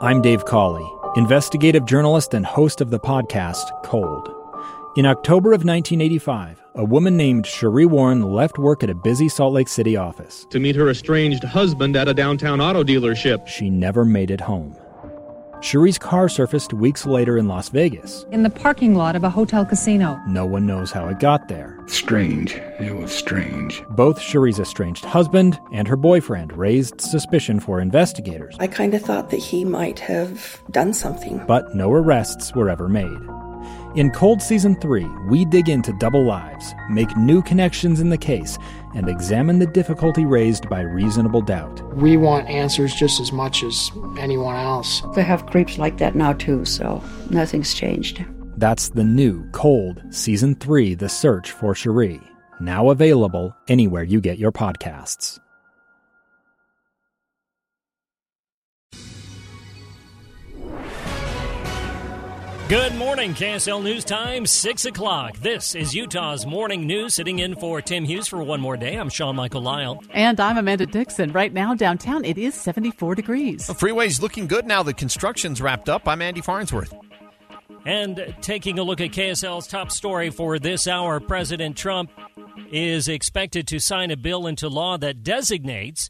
I'm Dave Cawley, investigative journalist and host of the podcast Cold. In October of 1985, a woman named Sheree Warren left work at a busy Salt Lake City office to meet her estranged husband at a downtown auto dealership. She never made it home. Sheree's car surfaced weeks later in Las Vegas. In the parking lot of a hotel casino. No one knows how it got there. Strange. It was strange. Both Sheree's estranged husband and her boyfriend raised suspicion for investigators. I kind of thought that he might have done something. But no arrests were ever made. In Cold Season 3, we dig into double lives, make new connections in the case, and examine the difficulty raised by reasonable doubt. We want answers just as much as anyone else. They have creeps like that now too, so nothing's changed. That's the new Cold Season 3, The Search for Sheree, now available anywhere you get your podcasts. Good morning, KSL News Time, 6 o'clock. This is Utah's Morning News, sitting in for Tim Hughes for one more day. I'm Sean Michael Lyle. And I'm Amanda Dixon. Right now, downtown, it is 74 degrees. The freeway's looking good now that construction's wrapped up. I'm Andy Farnsworth. And taking a look at KSL's top story for this hour, President Trump is expected to sign a bill into law that designates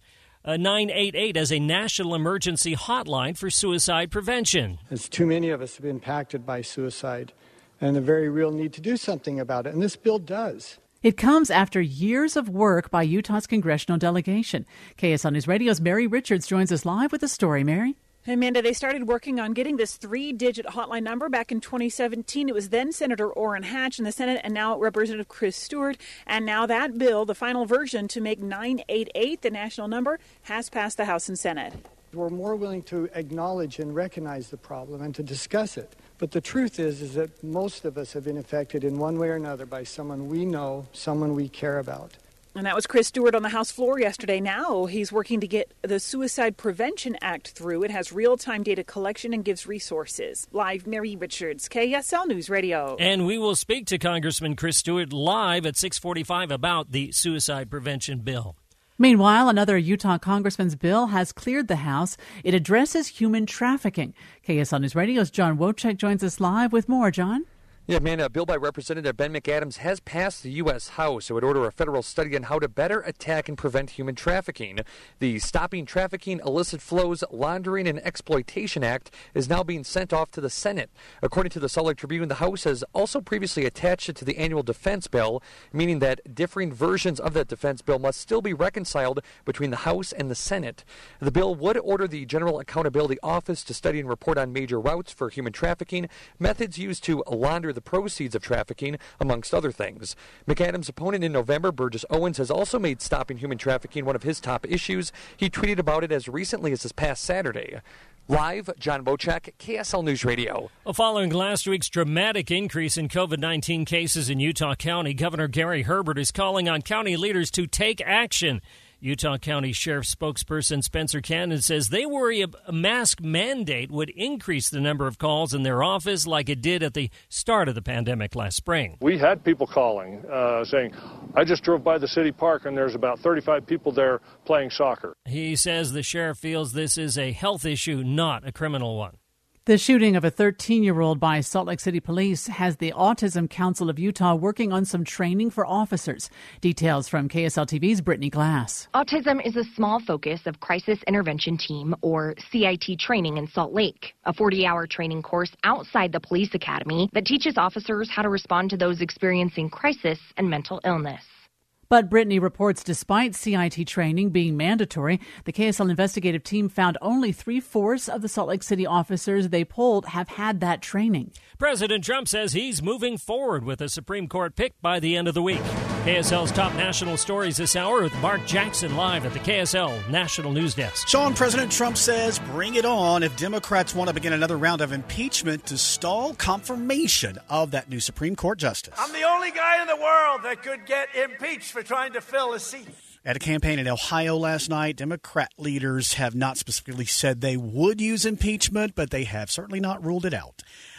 988 as a national emergency hotline for suicide prevention. As too many of us have been impacted by suicide and a very real need to do something about it, and this bill does. It comes after years of work by Utah's congressional delegation. KSL News Radio's Mary Richards joins us live with the story. Mary? Amanda, they started working on getting this 3-digit hotline number back in 2017. It was then Senator Orrin Hatch in the Senate and now Representative Chris Stewart. And now that bill, the final version to make 988 the national number, has passed the House and Senate. We're more willing to acknowledge and recognize the problem and to discuss it. But the truth is that most of us have been affected in one way or another by someone we know, someone we care about. And that was Chris Stewart on the House floor yesterday. Now he's working to get the Suicide Prevention Act through. It has real-time data collection and gives resources. Live, Mary Richards, KSL News Radio. And we will speak to Congressman Chris Stewart live at 6:45 about the suicide prevention bill. Meanwhile, another Utah congressman's bill has cleared the House. It addresses human trafficking. KSL News Radio's John Wojcik joins us live with more. John? Yeah, Amanda, a bill by Representative Ben McAdams has passed the U.S. House. It would order a federal study on how to better attack and prevent human trafficking. The Stopping Trafficking, Illicit Flows, Laundering, and Exploitation Act is now being sent off to the Senate. According to the Salt Lake Tribune, the House has also previously attached it to the annual defense bill, meaning that differing versions of that defense bill must still be reconciled between the House and the Senate. The bill would order the General Accountability Office to study and report on major routes for human trafficking, methods used to launder the proceeds of trafficking, amongst other things. McAdams' opponent in November, Burgess Owens, has also made stopping human trafficking one of his top issues. He tweeted about it as recently as this past Saturday. Live, John Wojcik, KSL News Radio. Following last week's dramatic increase in COVID-19 cases in Utah County, Governor Gary Herbert is calling on county leaders to take action. Utah County Sheriff spokesperson Spencer Cannon says they worry a mask mandate would increase the number of calls in their office like it did at the start of the pandemic last spring. We had people calling, saying, I just drove by the city park and there's about 35 people there playing soccer. He says the sheriff feels this is a health issue, not a criminal one. The shooting of a 13-year-old by Salt Lake City police has the Autism Council of Utah working on some training for officers. Details from KSL TV's Brittany Glass. Autism is a small focus of Crisis Intervention Team, or CIT, training in Salt Lake, a 40-hour training course outside the police academy that teaches officers how to respond to those experiencing crisis and mental illness. But Brittany reports despite CIT training being mandatory, the KSL investigative team found only 3/4 of the Salt Lake City officers they polled have had that training. President Trump says he's moving forward with a Supreme Court pick by the end of the week. KSL's top national stories this hour with Mark Jackson live at the KSL National News Desk. Sean, President Trump says bring it on if Democrats want to begin another round of impeachment to stall confirmation of that new Supreme Court justice. I'm the only guy in the world that could get impeached for trying to fill a seat. At a campaign in Ohio last night, Democrat leaders have not specifically said they would use impeachment, but they have certainly not ruled it out.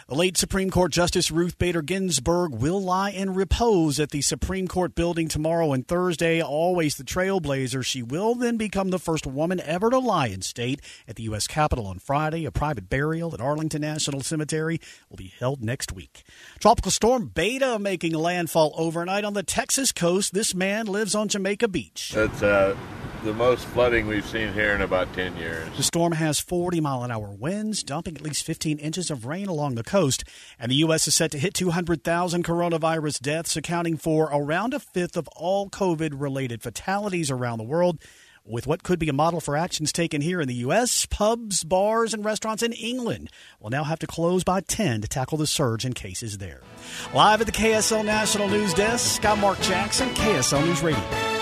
The late Supreme Court Justice Ruth Bader Ginsburg will lie in repose at the Supreme Court building tomorrow and Thursday. Always the trailblazer, she will then become the first woman ever to lie in state at the U.S. Capitol on Friday. A private burial at Arlington National Cemetery will be held next week. Tropical storm Beta making landfall overnight on the Texas coast. This man lives on Jamaica Beach. That's the most flooding we've seen here in about 10 years. The storm has 40-mile-an-hour winds, dumping at least 15 inches of rain along the coast. And the U.S. is set to hit 200,000 coronavirus deaths, accounting for around a fifth of all COVID-related fatalities around the world. With what could be a model for actions taken here in the U.S., pubs, bars, and restaurants in England will now have to close by 10 to tackle the surge in cases there. Live at the KSL National News Desk, I'm Mark Jackson, KSL News Radio.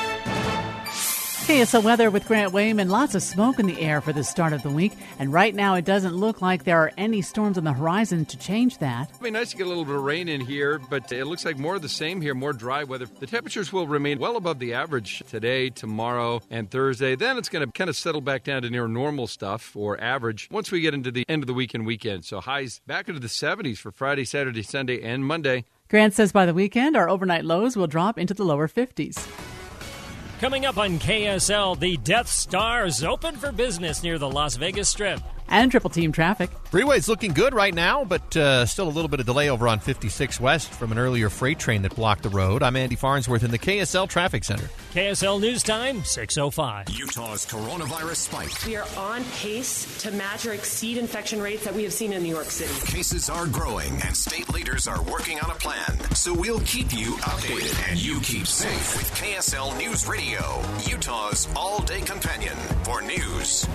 KSL weather with Grant Wayman. Lots of smoke in the air for the start of the week. And right now, it doesn't look like there are any storms on the horizon to change that. It'd be nice to get a little bit of rain in here, but it looks like more of the same here, more dry weather. The temperatures will remain well above the average today, tomorrow, and Thursday. Then it's going to kind of settle back down to near normal stuff or average once we get into the end of the week and weekend. So highs back into the 70s for Friday, Saturday, Sunday, and Monday. Grant says by the weekend, our overnight lows will drop into the lower 50s. Coming up on KSL, the Death Star is open for business near the Las Vegas Strip. And Triple Team traffic. Freeway's looking good right now, but still a little bit of delay over on 56 West from an earlier freight train that blocked the road. I'm Andy Farnsworth in the KSL Traffic Center. KSL News Time, 6:05. Utah's coronavirus spike. We are on pace to match or exceed infection rates that we have seen in New York City. Cases are growing, and state leaders are working on a plan. So we'll keep you updated, and you keep safe with KSL News Radio, Utah's all-day companion for news.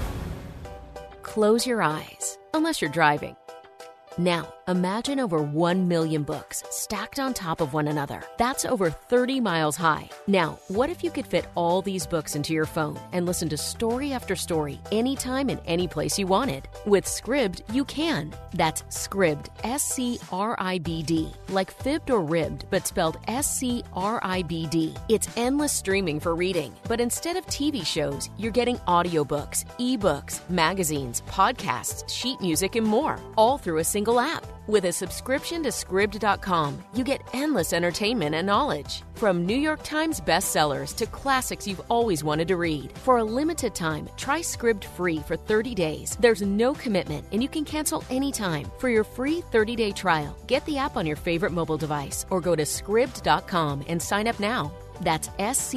Close your eyes, unless you're driving. Now, imagine over 1 million books stacked on top of one another. That's over 30 miles high. Now, what if you could fit all these books into your phone and listen to story after story anytime and any place you wanted? With Scribd, you can. That's Scribd, S-C-R-I-B-D, like fibbed or ribbed, but spelled S-C-R-I-B-D. It's endless streaming for reading, but instead of TV shows, you're getting audiobooks, ebooks, magazines, podcasts, sheet music, and more, all through a single app. With a subscription to Scribd.com, you get endless entertainment and knowledge. From New York Times bestsellers to classics you've always wanted to read. For a limited time, try Scribd free for 30 days. There's no commitment, and you can cancel anytime. For your free 30-day trial, get the app on your favorite mobile device or go to Scribd.com and sign up now. That's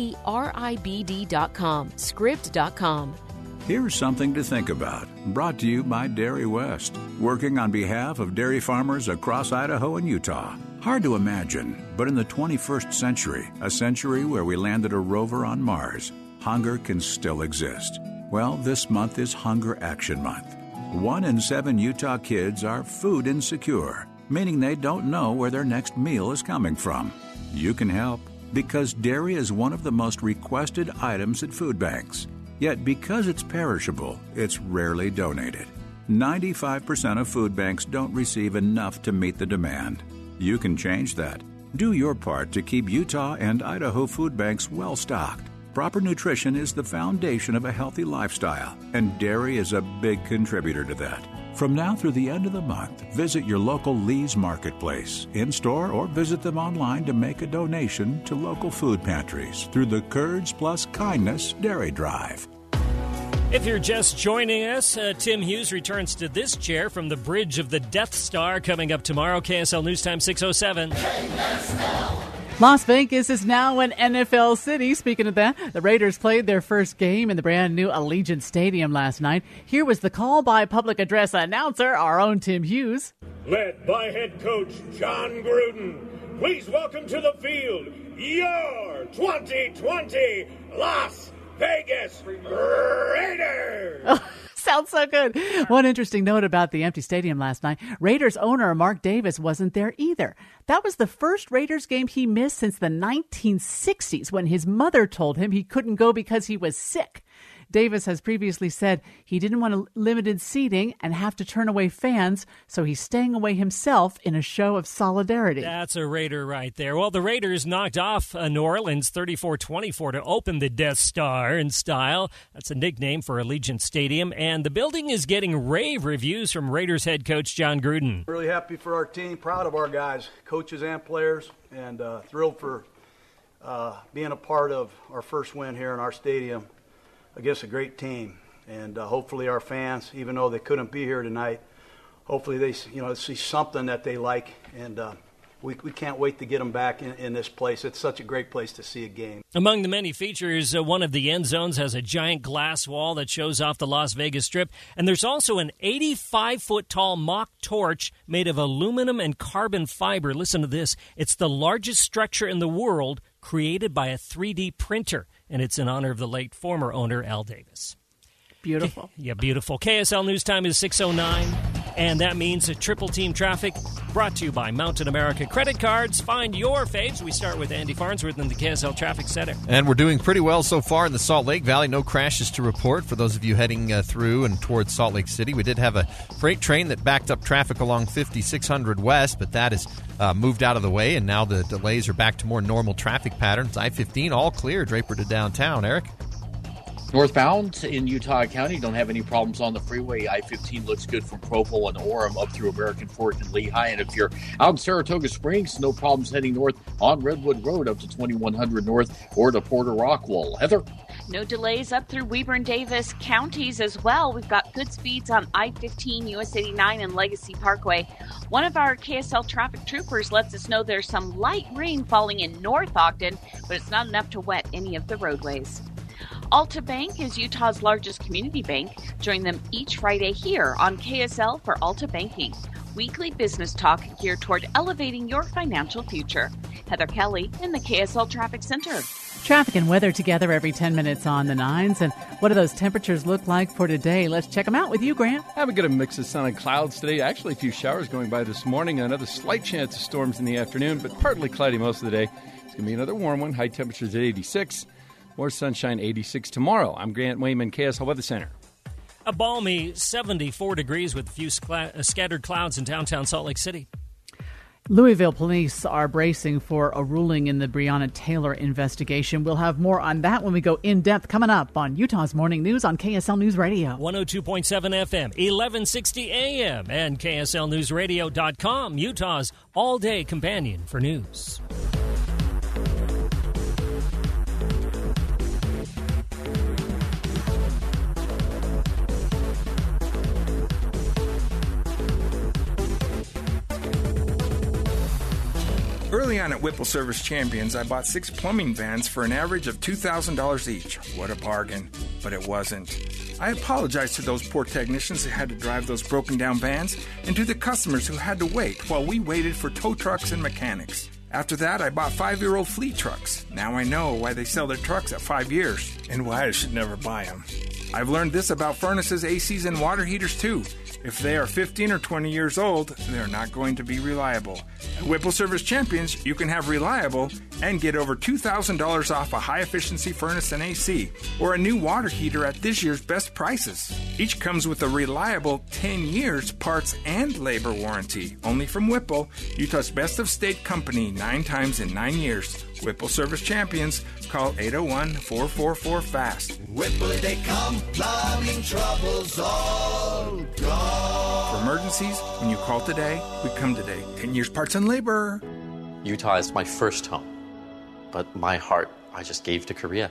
Scribd.com, Scribd.com. Here's something to think about. Brought to you by Dairy West, working on behalf of dairy farmers across Idaho and Utah. Hard to imagine, but in the 21st century, a century where we landed a rover on Mars, hunger can still exist. Well, this month is Hunger Action Month. 1 in 7 Utah kids are food insecure, meaning they don't know where their next meal is coming from. You can help, because dairy is one of the most requested items at food banks. Yet because it's perishable, it's rarely donated. 95% of food banks don't receive enough to meet the demand. You can change that. Do your part to keep Utah and Idaho food banks well-stocked. Proper nutrition is the foundation of a healthy lifestyle, and dairy is a big contributor to that. From now through the end of the month, visit your local Lee's Marketplace, in-store, or visit them online to make a donation to local food pantries through the Curds Plus Kindness Dairy Drive. If you're just joining us, Tim Hughes returns to this chair from the bridge of the Death Star coming up tomorrow. KSL News Time 6:07. Las Vegas is now an NFL city. Speaking of that, the Raiders played their first game in the brand new Allegiant Stadium last night. Here was the call by public address announcer, our own Tim Hughes. Led by head coach John Gruden, please welcome to the field your 2020 Las Vegas Raiders. Oh, sounds so good. One interesting note about the empty stadium last night, Raiders owner Mark Davis wasn't there either. That was the first Raiders game he missed since the 1960s when his mother told him he couldn't go because he was sick. Davis has previously said he didn't want limited seating and have to turn away fans, so he's staying away himself in a show of solidarity. That's a Raider right there. Well, the Raiders knocked off New Orleans 34-24 to open the Death Star in style. That's a nickname for Allegiant Stadium, and the building is getting rave reviews from Raiders head coach John Gruden. Really happy for our team, proud of our guys, coaches and players, and thrilled for being a part of our first win here in our stadium against a great team. And hopefully our fans, even though they couldn't be here tonight, hopefully they see something that they like, and we can't wait to get them back in this place. It's such a great place to see a game. Among the many features, one of the end zones has a giant glass wall that shows off the Las Vegas Strip, and there's also an 85-foot-tall mock torch made of aluminum and carbon fiber. Listen to this. It's the largest structure in the world created by a 3D printer, and it's in honor of the late former owner, Al Davis. Beautiful. Yeah, beautiful. KSL News Time is 6:09, and that means a triple team traffic brought to you by Mountain America Credit Cards. Find your faves. We start with Andy Farnsworth in the KSL Traffic Center. And we're doing pretty well so far in the Salt Lake Valley. No crashes to report for those of you heading through and towards Salt Lake City. We did have a freight train that backed up traffic along 5600 West, but that is moved out of the way, and now the delays are back to more normal traffic patterns. I-15 all clear, Draper to downtown. Eric? Northbound in Utah County, don't have any problems on the freeway. I-15 looks good from Provo and Orem up through American Fork and Lehigh. And if you're out in Saratoga Springs, no problems heading north on Redwood Road up to 2100 North or to Porter Rockwall. Heather? No delays up through Weber and Davis counties as well. We've got good speeds on I-15, US 89, and Legacy Parkway. One of our KSL traffic troopers lets us know there's some light rain falling in North Ogden, but it's not enough to wet any of the roadways. Alta Bank is Utah's largest community bank. Join them each Friday here on KSL for Alta Banking. Weekly business talk geared toward elevating your financial future. Heather Kelly in the KSL Traffic Center. Traffic and weather together every 10 minutes on the 9s. And what do those temperatures look like for today? Let's check them out with you, Grant. Have a mix of sun and clouds today. Actually, a few showers going by this morning. Another slight chance of storms in the afternoon, but partly cloudy most of the day. It's going to be another warm one. High temperatures at 86. More sunshine, 86 tomorrow. I'm Grant Wayman, KSL Weather Center. A balmy 74 degrees with a few scattered clouds in downtown Salt Lake City. Louisville police are bracing for a ruling in the Breonna Taylor investigation. We'll have more on that when we go in-depth coming up on Utah's Morning News on KSL News Radio. 102.7 FM, 1160 AM, and KSLNewsRadio.com, Utah's all-day companion for news. Early on at Whipple Service Champions, I bought 6 plumbing vans for an average of $2,000 each. What a bargain. But it wasn't. I apologize to those poor technicians that had to drive those broken down vans and to the customers who had to wait while we waited for tow trucks and mechanics. After that, I bought 5-year-old fleet trucks. Now I know why they sell their trucks at 5 years and why I should never buy them. I've learned this about furnaces, ACs, and water heaters too. If they are 15 or 20 years old, they're not going to be reliable. At Whipple Service Champions, you can have reliable and get over $2,000 off a high-efficiency furnace and AC, or a new water heater at this year's best prices. Each comes with a reliable 10 years parts and labor warranty. Only from Whipple, Utah's best-of-state company, 9 times in 9 years. Whipple Service Champions. Call 801-444-FAST. Whipple, they come, plumbing troubles all gone. For emergencies, when you call today, we come today. 10 years parts and labor. Utah is my first home, but my heart I just gave to Korea.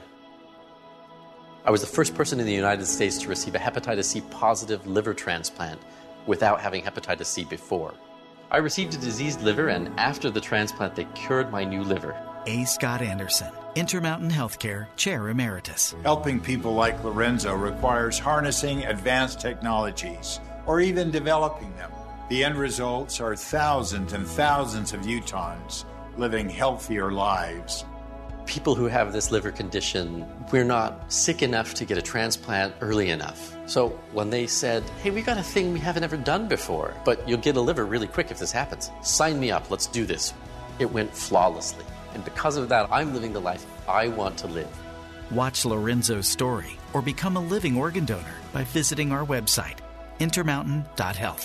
I was the first person in the United States to receive a hepatitis C positive liver transplant without having hepatitis C before. I received a diseased liver, and after the transplant, they cured my new liver. A. Scott Anderson, Intermountain Healthcare Chair Emeritus. Helping people like Lorenzo requires harnessing advanced technologies or even developing them. The end results are thousands and thousands of Utahns living healthier lives. People who have this liver condition, we're not sick enough to get a transplant early enough. So when they said, hey, we got a thing we haven't ever done before, but you'll get a liver really quick if this happens. Sign me up, let's do this. It went flawlessly. And because of that, I'm living the life I want to live. Watch Lorenzo's story or become a living organ donor by visiting our website, intermountain.health.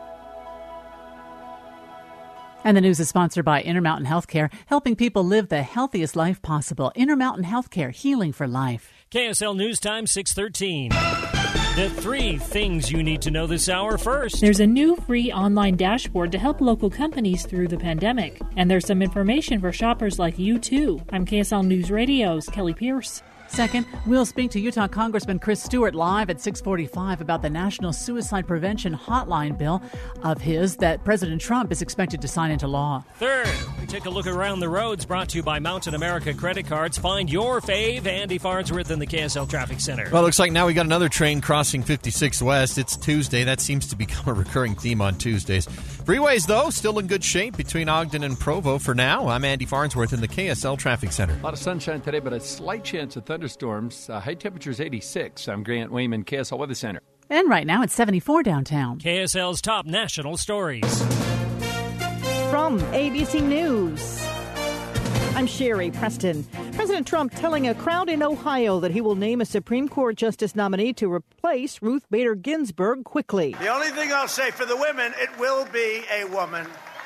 And the news is sponsored by Intermountain Healthcare, helping people live the healthiest life possible. Intermountain Healthcare, healing for life. KSL News Time, 6:13. The 3 things you need to know this hour first. There's a new free online dashboard to help local companies through the pandemic. And there's some information for shoppers like you, too. I'm KSL News Radio's Kelly Pierce. Second, we'll speak to Utah Congressman Chris Stewart live at 6:45 about the National Suicide Prevention Hotline bill of his that President Trump is expected to sign into law. Third, we take a look around the roads, brought to you by Mountain America Credit Cards. Find your fave. Andy Farnsworth in the KSL Traffic Center. Well, it looks like now we got another train crossing 56 West. It's Tuesday. That seems to become a recurring theme on Tuesdays. Freeways, though, still in good shape between Ogden and Provo for now. I'm Andy Farnsworth in the KSL Traffic Center. A lot of sunshine today, but a slight chance of thunderstorms. High temperatures 86. I'm Grant Wayman, KSL Weather Center. And right now it's 74 downtown. KSL's top national stories. From ABC News, I'm Sherry Preston. President Trump telling a crowd in Ohio that he will name a Supreme Court justice nominee to replace Ruth Bader Ginsburg quickly. The only thing I'll say for the women, it will be a woman.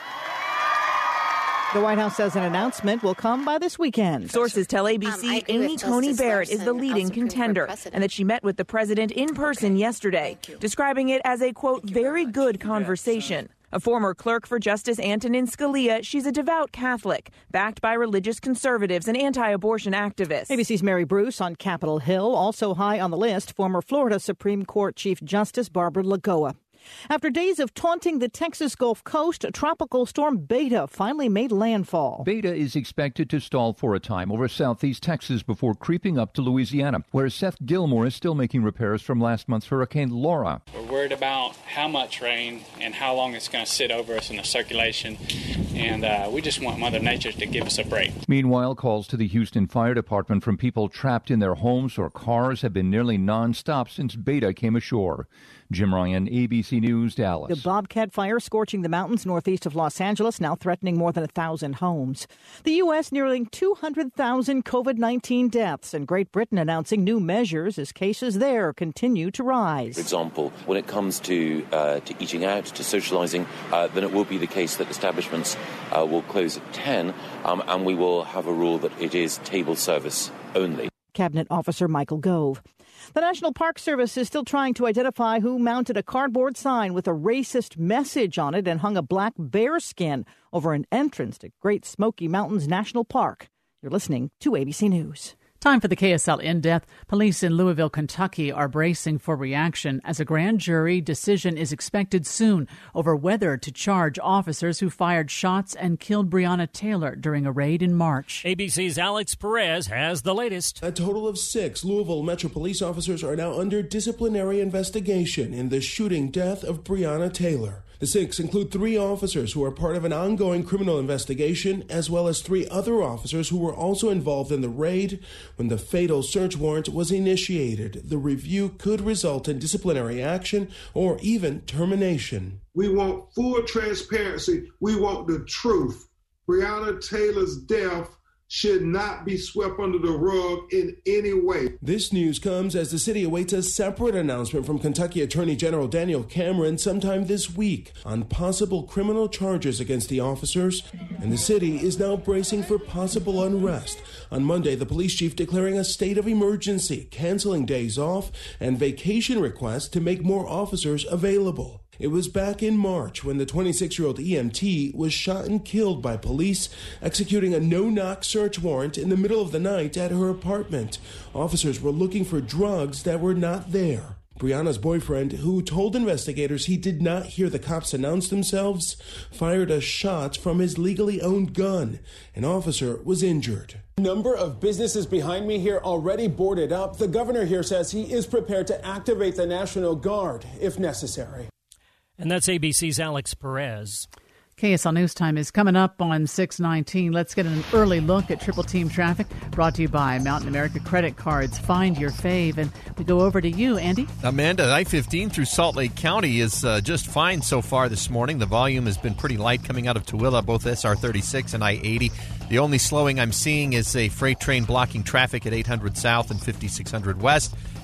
The White House says an announcement will come by this weekend. Sources tell ABC Amy Coney Barrett is the leading contender and that she met with the president in person yesterday, describing it as a, quote, very good conversation. A former clerk for Justice Antonin Scalia, she's a devout Catholic, backed by religious conservatives and anti-abortion activists. ABC's Mary Bruce on Capitol Hill. Also high on the list, former Florida Supreme Court Chief Justice Barbara Lagoa. After days of taunting the Texas Gulf Coast, Tropical Storm Beta finally made landfall. Beta is expected to stall for a time over southeast Texas before creeping up to Louisiana, where Seth Gilmore is still making repairs from last month's Hurricane Laura. We're worried about how much rain and how long it's going to sit over us in the circulation, and we just want Mother Nature to give us a break. Meanwhile, calls to the Houston Fire Department from people trapped in their homes or cars have been nearly nonstop since Beta came ashore. Jim Ryan, ABC News, Dallas. The Bobcat fire scorching the mountains northeast of Los Angeles, now threatening more than 1,000 homes. The U.S. nearing 200,000 COVID-19 deaths, and Great Britain announcing new measures as cases there continue to rise. For example, when it comes to eating out, to socializing, then it will be the case that establishments will close at 10, and we will have a rule that it is table service only. Cabinet Officer Michael Gove. The National Park Service is still trying to identify who mounted a cardboard sign with a racist message on it and hung a black bear skin over an entrance to Great Smoky Mountains National Park. You're listening to ABC News. Time for the KSL In-Depth. Police in Louisville, Kentucky are bracing for reaction as a grand jury decision is expected soon over whether to charge officers who fired shots and killed Breonna Taylor during a raid in March. ABC's Alex Perez has the latest. A total of 6 Louisville Metro police officers are now under disciplinary investigation in the shooting death of Breonna Taylor. The 6 include 3 officers who are part of an ongoing criminal investigation, as well as 3 other officers who were also involved in the raid when the fatal search warrant was initiated. The review could result in disciplinary action or even termination. We want full transparency. We want the truth. Breonna Taylor's death should not be swept under the rug in any way. This news comes as the city awaits a separate announcement from Kentucky Attorney General Daniel Cameron sometime this week on possible criminal charges against the officers, and the city is now bracing for possible unrest. On Monday, the police chief declaring a state of emergency, canceling days off and vacation requests to make more officers available. It was back in March when the 26-year-old EMT was shot and killed by police executing a no-knock search warrant in the middle of the night at her apartment. Officers were looking for drugs that were not there. Breonna's boyfriend, who told investigators he did not hear the cops announce themselves, fired a shot from his legally owned gun. An officer was injured. Number of businesses behind me here already boarded up. The governor here says he is prepared to activate the National Guard if necessary. And that's ABC's Alex Perez. KSL News Time is coming up on 6:19. Let's get an early look at Triple Team traffic, brought to you by Mountain America Credit Cards. Find your fave. And we go over to you, Andy. Amanda, I-15 through Salt Lake County is just fine so far this morning. The volume has been pretty light coming out of Tooele, both SR-36 and I-80. The only slowing I'm seeing is a freight train blocking traffic at 800 South and 5600 West.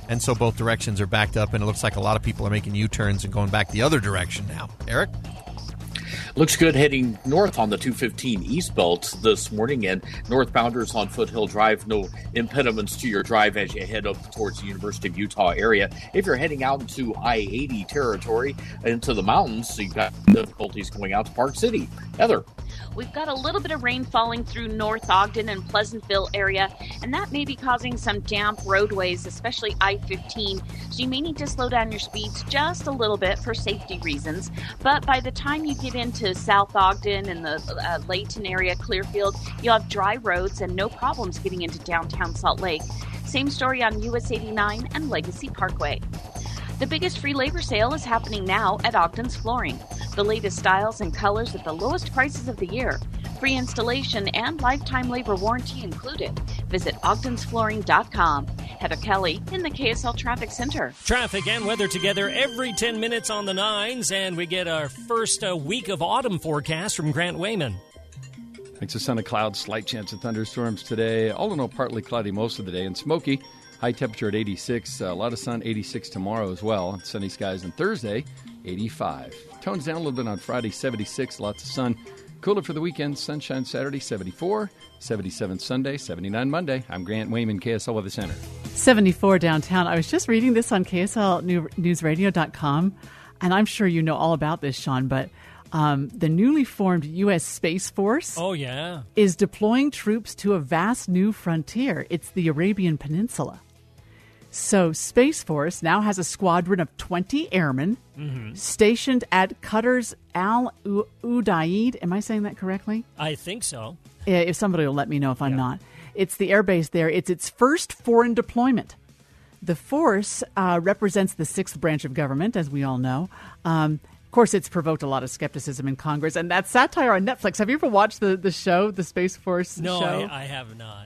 and so both directions are backed up, and it looks like a lot of people are making U-turns and going back the other direction now. Eric? Looks good heading north on the 215 East Belt this morning, and northbounders on Foothill Drive, no impediments to your drive as you head up towards the University of Utah area. If you're heading out into I-80 territory, into the mountains, so you've got difficulties going out to Park City. Heather? We've got a little bit of rain falling through North Ogden and Pleasantville area, and that may be causing some damp roadways, especially I-15. So you may need to slow down your speeds just a little bit for safety reasons. But by the time you get into South Ogden and the Layton area, Clearfield, you'll have dry roads and no problems getting into downtown Salt Lake. Same story on US 89 and Legacy Parkway. The biggest free labor sale is happening now at Ogden's Flooring. The latest styles and colors at the lowest prices of the year. Free installation and lifetime labor warranty included. Visit ogdensflooring.com. Heather Kelly in the KSL Traffic Center. Traffic and weather together every 10 minutes on the 9s, and we get our first week of autumn forecast from Grant Wayman. Thanks to sun and clouds, slight chance of thunderstorms today. All in all, partly cloudy most of the day and smoky. High temperature at 86. A lot of sun, 86 tomorrow as well. Sunny skies on Thursday, 85. Tones down a little bit on Friday, 76. Lots of sun. Cooler for the weekend. Sunshine Saturday, 74. 77 Sunday, 79 Monday. I'm Grant Wayman, KSL Weather Center. 74 downtown. I was just reading this on KSLNewsRadio.com, and I'm sure you know all about this, Sean, but the newly formed U.S. Space Force is deploying troops to a vast new frontier. It's the Arabian Peninsula. So Space Force now has a squadron of 20 airmen stationed at Qatar's Al Udeid. Am I saying that correctly? I think so. If somebody will let me know if I'm not. It's the airbase there. It's its first foreign deployment. The force represents the sixth branch of government, as we all know. Of course, it's provoked a lot of skepticism in Congress, and that's satire on Netflix. Have you ever watched the show, the Space Force show? No, I have not.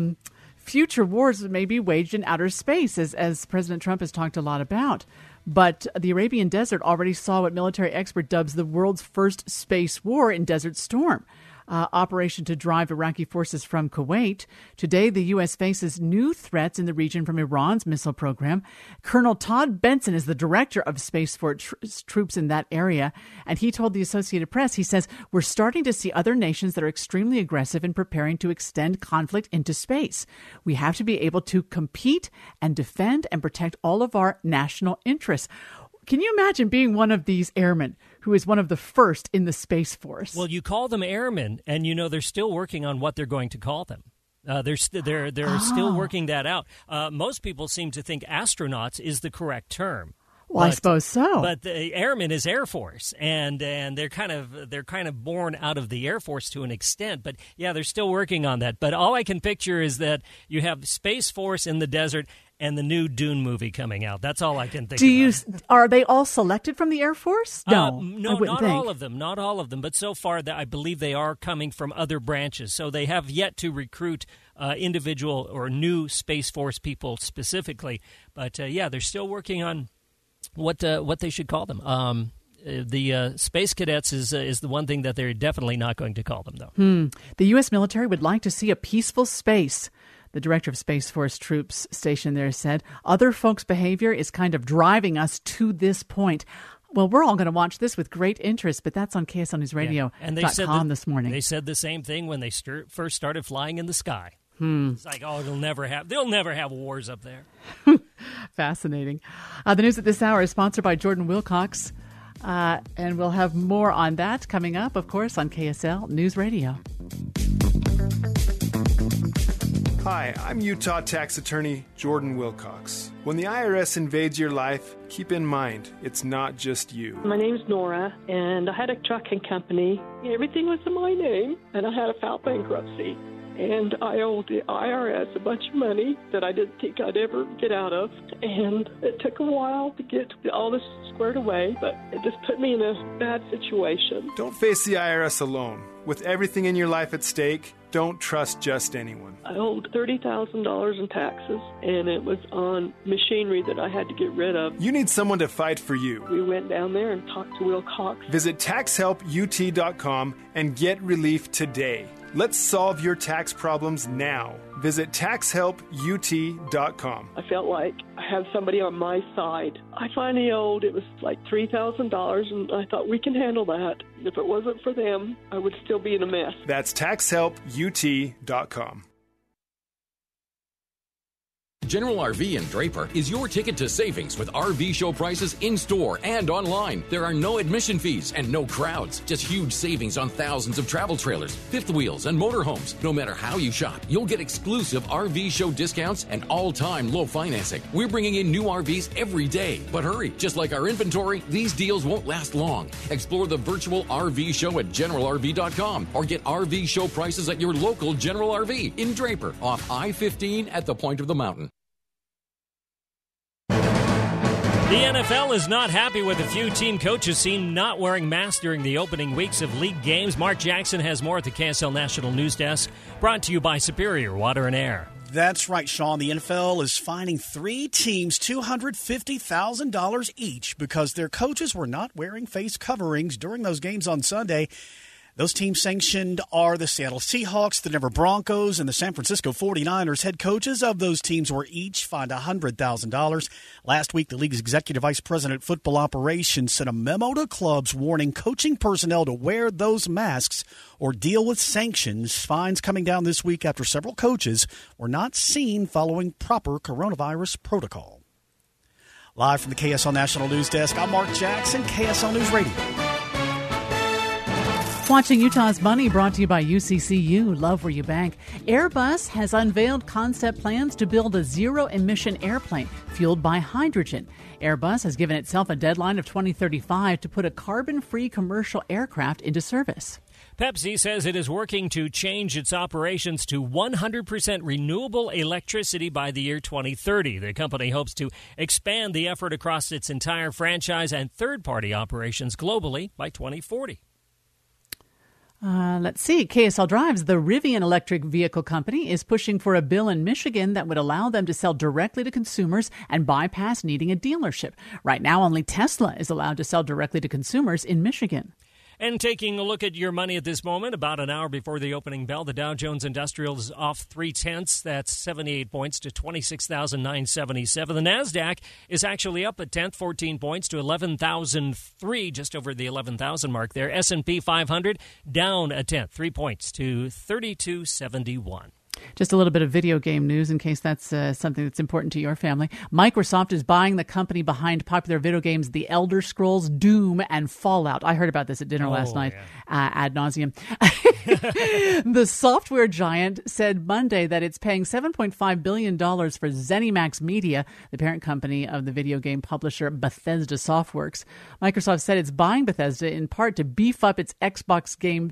Future wars may be waged in outer space, as President Trump has talked a lot about. But the Arabian Desert already saw what military expert dubs the world's first space war in Desert Storm. Operation to drive Iraqi forces from Kuwait. Today, the U.S. faces new threats in the region from Iran's missile program. Colonel Todd Benson is the director of Space Force troops in that area, and he told the Associated Press, he says, we're starting to see other nations that are extremely aggressive in preparing to extend conflict into space. We have to be able to compete and defend and protect all of our national interests. Can you imagine being one of these airmen who is one of the first in the Space Force? Well, you call them airmen, and you know they're still working on what they're going to call them. They're still working that out. Most people seem to think astronauts is the correct term. Well, I suppose so. But the airman is Air Force, and they're kind of born out of the Air Force to an extent. But yeah, they're still working on that. But all I can picture is that you have Space Force in the desert and the new Dune movie coming out. That's all I can think about. Are they all selected from the Air Force? No, not all of them. Not all of them. But so far, I believe they are coming from other branches. So they have yet to recruit individual or new Space Force people specifically. But yeah, they're still working on what they should call them. The Space Cadets is the one thing that they're definitely not going to call them, though. The U.S. military would like to see a peaceful space. The director of Space Force troops stationed there said, other folks' behavior is kind of driving us to this point. Well, we're all going to watch this with great interest, but that's on KSLNewsRadio.com this morning. They said the same thing when they first started flying in the sky. It's like, they'll never have wars up there. Fascinating. The news at this hour is sponsored by Jordan Wilcox, and we'll have more on that coming up, of course, on KSL News Radio. Hi, I'm Utah tax attorney Jordan Wilcox. When the IRS invades your life, keep in mind, it's not just you. My name's Nora, and I had a trucking company. Everything was in my name, and I had a filed bankruptcy. And I owed the IRS a bunch of money that I didn't think I'd ever get out of. And it took a while to get all this squared away, but it just put me in a bad situation. Don't face the IRS alone. With everything in your life at stake, don't trust just anyone. I owed $30,000 in taxes, and it was on machinery that I had to get rid of. You need someone to fight for you. We went down there and talked to Wilcox. Visit taxhelput.com and get relief today. Let's solve your tax problems now. Visit taxhelput.com. I felt like I had somebody on my side. I finally owed, it was like $3,000, and I thought we can handle that. If it wasn't for them, I would still be in a mess. That's taxhelput.com. General RV in Draper is your ticket to savings with RV show prices in-store and online. There are no admission fees and no crowds. Just huge savings on thousands of travel trailers, fifth wheels, and motorhomes. No matter how you shop, you'll get exclusive RV show discounts and all-time low financing. We're bringing in new RVs every day. But hurry, just like our inventory, these deals won't last long. Explore the virtual RV show at GeneralRV.com or get RV show prices at your local General RV in Draper off I-15 at the point of the mountain. The NFL is not happy with a few team coaches seen not wearing masks during the opening weeks of league games. Mark Jackson has more at the KSL National News Desk, brought to you by Superior Water and Air. That's right, Sean. The NFL is fining 3 teams $250,000 each because their coaches were not wearing face coverings during those games on Sunday. Those teams sanctioned are the Seattle Seahawks, the Denver Broncos, and the San Francisco 49ers. Head coaches of those teams were each fined $100,000. Last week, the league's executive vice president of football operations sent a memo to clubs warning coaching personnel to wear those masks or deal with sanctions. Fines coming down this week after several coaches were not seen following proper coronavirus protocol. Live from the KSL National News Desk, I'm Mark Jackson, KSL News Radio. Watching Utah's Money, brought to you by UCCU. Love where you bank. Airbus has unveiled concept plans to build a zero-emission airplane fueled by hydrogen. Airbus has given itself a deadline of 2035 to put a carbon-free commercial aircraft into service. Pepsi says it is working to change its operations to 100% renewable electricity by the year 2030. The company hopes to expand the effort across its entire franchise and third-party operations globally by 2040. Let's see. KSL Drives, the Rivian electric vehicle company, is pushing for a bill in Michigan that would allow them to sell directly to consumers and bypass needing a dealership. Right now, only Tesla is allowed to sell directly to consumers in Michigan. And taking a look at your money at this moment, about an hour before the opening bell, the Dow Jones Industrial is off 0.3. That's 78 points to 26,977. The NASDAQ is actually up a tenth, 14 points to 11,003, just over the 11,000 mark there. S&P 500 down a tenth, 3 points to 3271. Just a little bit of video game news in case that's something that's important to your family. Microsoft is buying the company behind popular video games The Elder Scrolls, Doom, and Fallout. I heard about this at dinner last night ad nauseum. The software giant said Monday that it's paying $7.5 billion for ZeniMax Media, the parent company of the video game publisher Bethesda Softworks. Microsoft said it's buying Bethesda in part to beef up its Xbox Game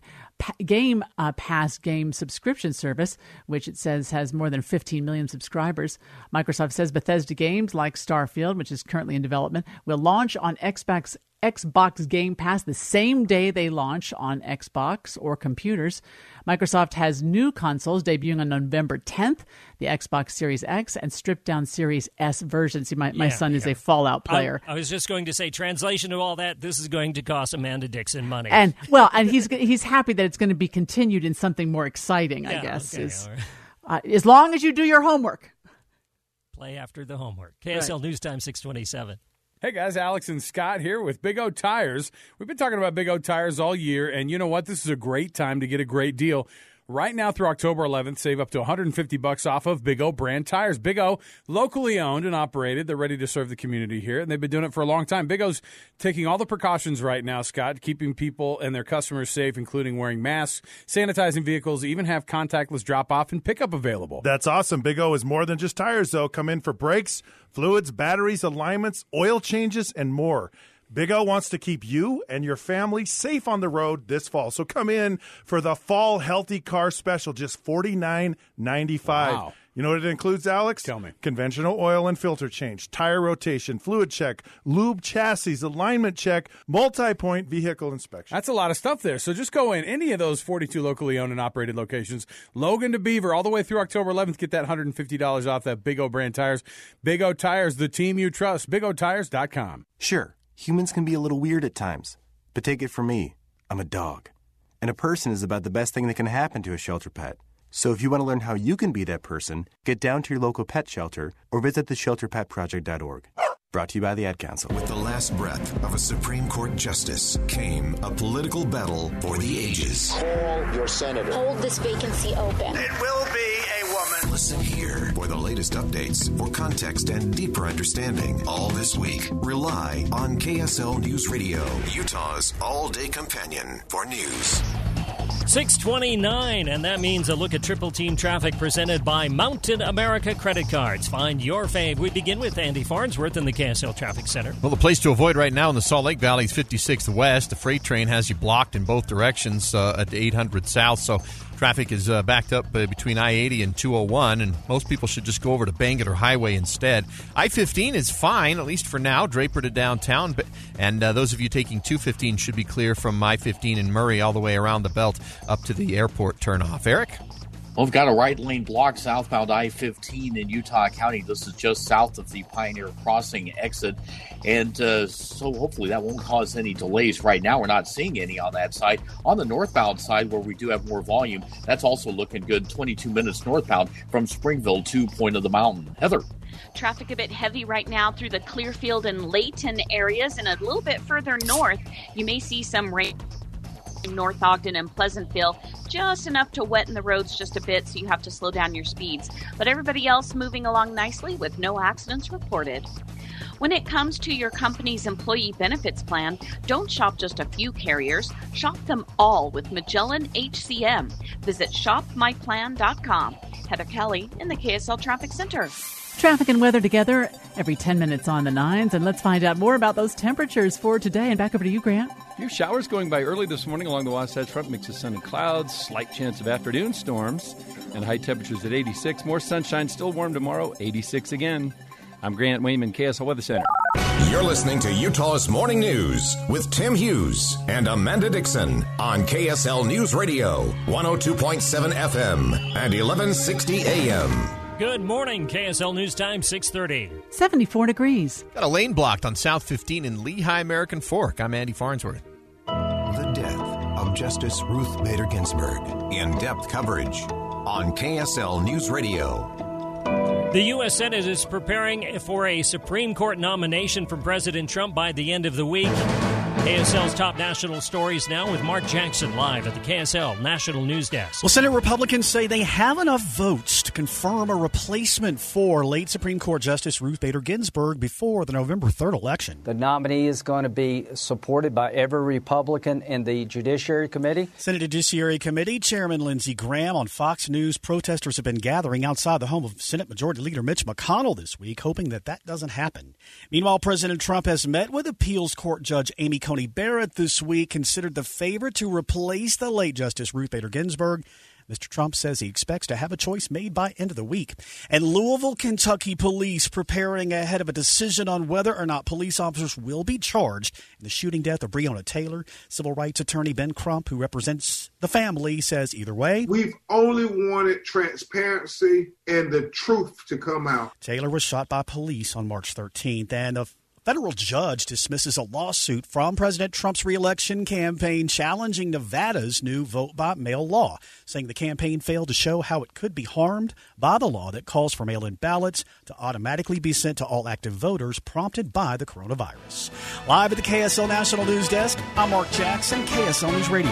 Pass game subscription service, which it says has more than 15 million subscribers. Microsoft says Bethesda games like Starfield, which is currently in development, will launch on Xbox Game Pass the same day they launch on Xbox or computers. Microsoft has new consoles debuting on November 10th, the Xbox Series X and stripped-down Series S version. See, my son is a Fallout player. I was just going to say, translation to all that, this is going to cost Amanda Dixon money. And he's happy that it's going to be continued in something more exciting, I guess. Okay, as long as you do your homework. Play after the homework. KSL News Time 627. Hey guys, Alex and Scott here with Big O Tires. We've been talking about Big O Tires all year, and you know what? This is a great time to get a great deal. Right now through October 11th, save up to $150 off of Big O brand tires. Big O, locally owned and operated. They're ready to serve the community here, and they've been doing it for a long time. Big O's taking all the precautions right now, Scott, keeping people and their customers safe, including wearing masks, sanitizing vehicles, even have contactless drop-off and pickup available. That's awesome. Big O is more than just tires, though. Come in for brakes, fluids, batteries, alignments, oil changes, and more. Big O wants to keep you and your family safe on the road this fall. So come in for the Fall Healthy Car Special, just $49.95. Wow. You know what it includes, Alex? Tell me. Conventional oil and filter change, tire rotation, fluid check, lube chassis, alignment check, multi-point vehicle inspection. That's a lot of stuff there. So just go in any of those 42 locally owned and operated locations, Logan to Beaver, all the way through October 11th. Get that $150 off that Big O brand tires. Big O Tires, the team you trust. BigOTires.com. Sure. Humans can be a little weird at times, but take it from me. I'm a dog. And a person is about the best thing that can happen to a shelter pet. So if you want to learn how you can be that person, get down to your local pet shelter or visit theshelterpetproject.org. Brought to you by the Ad Council. With the last breath of a Supreme Court justice came a political battle for the ages. Call your senator. Hold this vacancy open. It will be a woman. Listen here for the latest updates, for context and deeper understanding. All this week, rely on KSL News Radio, Utah's all-day companion for news. 6:29, and that means a look at Triple Team traffic presented by Mountain America Credit Cards. Find your fave. We begin with Andy Farnsworth in the KSL Traffic Center. Well, the place to avoid right now in the Salt Lake Valley is 56th West. The freight train has you blocked in both directions at 800 South, so traffic is backed up between I-80 and 201, and most people should just go over to Bangerter Highway instead. I-15 is fine, at least for now, Draper to downtown, and those of you taking 215 should be clear from I-15 in Murray all the way around the belt up to the airport turnoff. Eric? Well, we've got a right lane block southbound I-15 in Utah County. This is just south of the Pioneer Crossing exit. And so hopefully that won't cause any delays. Right now, we're not seeing any on that side. On the northbound side, where we do have more volume, that's also looking good. 22 minutes northbound from Springville to Point of the Mountain. Heather. Traffic a bit heavy right now through the Clearfield and Layton areas. And a little bit further north, you may see some rain. North Ogden and Pleasantville, just enough to weten the roads just a bit, so you have to slow down your speeds. But everybody else moving along nicely with no accidents reported. When it comes to your company's employee benefits plan, don't shop just a few carriers. Shop them all with Magellan HCM. Visit shopmyplan.com. Heather Kelly in the KSL Traffic Center. Traffic and weather together every 10 minutes on the 9s, and let's find out more about those temperatures for today. And back over to you, Grant. A few showers going by early this morning along the Wasatch Front. Mix of sun and clouds, slight chance of afternoon storms, and high temperatures at 86. More sunshine, still warm tomorrow, 86 again. I'm Grant Wayman, KSL Weather Center. You're listening to Utah's Morning News with Tim Hughes and Amanda Dixon on KSL News Radio, 102.7 FM and 1160 AM. Good morning, KSL News Time, 6:30. 74 degrees. Got a lane blocked on South 15 in Lehigh American Fork. I'm Andy Farnsworth. The death of Justice Ruth Bader Ginsburg. In-depth coverage on KSL News Radio. The U.S. Senate is preparing for a Supreme Court nomination from President Trump by the end of the week. KSL's top national stories now with Mark Jackson live at the KSL National News Desk. Well, Senate Republicans say they have enough votes to confirm a replacement for late Supreme Court Justice Ruth Bader Ginsburg before the November 3rd election. The nominee is going to be supported by every Republican in the Judiciary Committee. Senate Judiciary Committee Chairman Lindsey Graham on Fox News. Protesters have been gathering outside the home of Senate Majority Leader Mitch McConnell this week, hoping that doesn't happen. Meanwhile, President Trump has met with appeals court judge Amy Coney Barrett this week, considered the favorite to replace the late Justice Ruth Bader Ginsburg. Mr. Trump says he expects to have a choice made by end of the week. And Louisville, Kentucky police preparing ahead of a decision on whether or not police officers will be charged in the shooting death of Breonna Taylor. Civil rights attorney Ben Crump, who represents the family, says either way, we've only wanted transparency and the truth to come out. Taylor was shot by police on March 13th, and a federal judge dismisses a lawsuit from President Trump's reelection campaign challenging Nevada's new vote-by-mail law, saying the campaign failed to show how it could be harmed by the law that calls for mail-in ballots to automatically be sent to all active voters prompted by the coronavirus. Live at the KSL National News Desk, I'm Mark Jackson, KSL News Radio.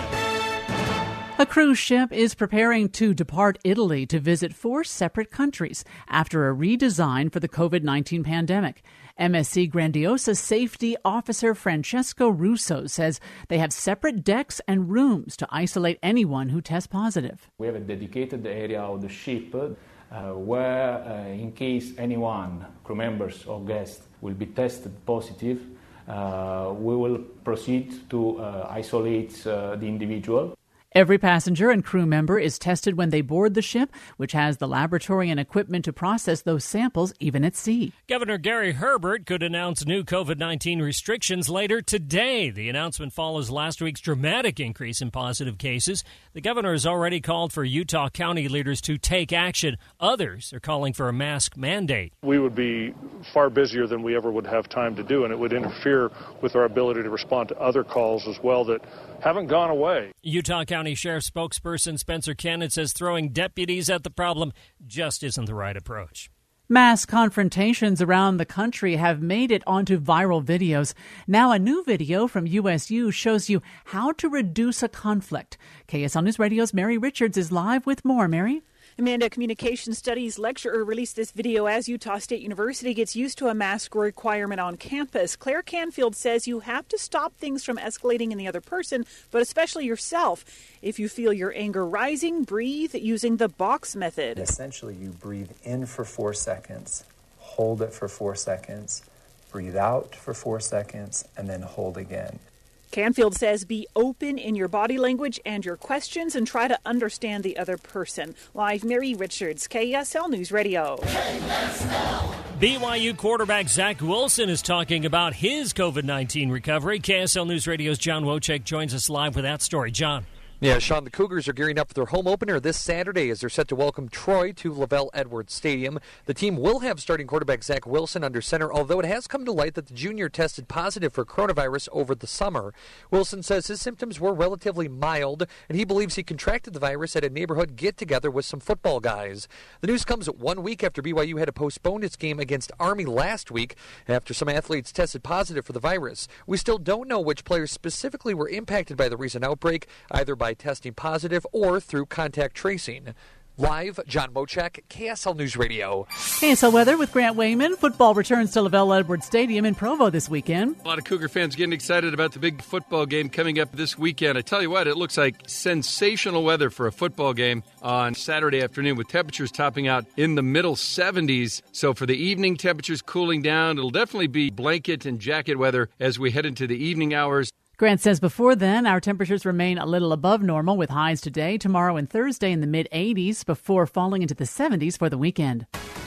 A cruise ship is preparing to depart Italy to visit 4 separate countries after a redesign for the COVID-19 pandemic. MSC Grandiosa Safety Officer Francesco Russo says they have separate decks and rooms to isolate anyone who tests positive. We have a dedicated area of the ship where, in case anyone, crew members or guests, will be tested positive, we will proceed to isolate the individual. Every passenger and crew member is tested when they board the ship, which has the laboratory and equipment to process those samples even at sea. Governor Gary Herbert could announce new COVID-19 restrictions later today. The announcement follows last week's dramatic increase in positive cases. The governor has already called for Utah County leaders to take action. Others are calling for a mask mandate. We would be far busier than we ever would have time to do, and it would interfere with our ability to respond to other calls as well that haven't gone away. Utah County County Sheriff's spokesperson Spencer Cannon says throwing deputies at the problem just isn't the right approach. Mass confrontations around the country have made it onto viral videos. Now a new video from USU shows you how to reduce a conflict. KSL News Radio's Mary Richards is live with more. Mary? Amanda, communication studies lecturer released this video as Utah State University gets used to a mask requirement on campus. Claire Canfield says you have to stop things from escalating in the other person, but especially yourself. If you feel your anger rising, breathe using the box method. Essentially, you breathe in for 4 seconds, hold it for 4 seconds, breathe out for 4 seconds, and then hold again. Canfield says be open in your body language and your questions and try to understand the other person. Live, Mary Richards, KSL News Radio. BYU quarterback Zach Wilson is talking about his COVID-19 recovery. KSL News Radio's John Wojcik joins us live with that story. John. Yeah, Sean, the Cougars are gearing up for their home opener this Saturday as they're set to welcome Troy to Lavelle Edwards Stadium. The team will have starting quarterback Zach Wilson under center, although it has come to light that the junior tested positive for coronavirus over the summer. Wilson says his symptoms were relatively mild, and he believes he contracted the virus at a neighborhood get-together with some football guys. The news comes 1 week after BYU had to postpone its game against Army last week after some athletes tested positive for the virus. We still don't know which players specifically were impacted by the recent outbreak, either by testing positive or through contact tracing. Live, John Wojcik, KSL News Radio. KSL weather with Grant Wayman. Football returns to Lavelle Edwards Stadium in Provo this weekend. A lot of Cougar fans getting excited about the big football game coming up this weekend. I tell you what, it looks like sensational weather for a football game on Saturday afternoon with temperatures topping out in the middle 70s. So for the evening, temperatures cooling down. It'll definitely be blanket and jacket weather as we head into the evening hours. Grant says before then, our temperatures remain a little above normal with highs today, tomorrow, and Thursday in the mid-80s before falling into the 70s for the weekend.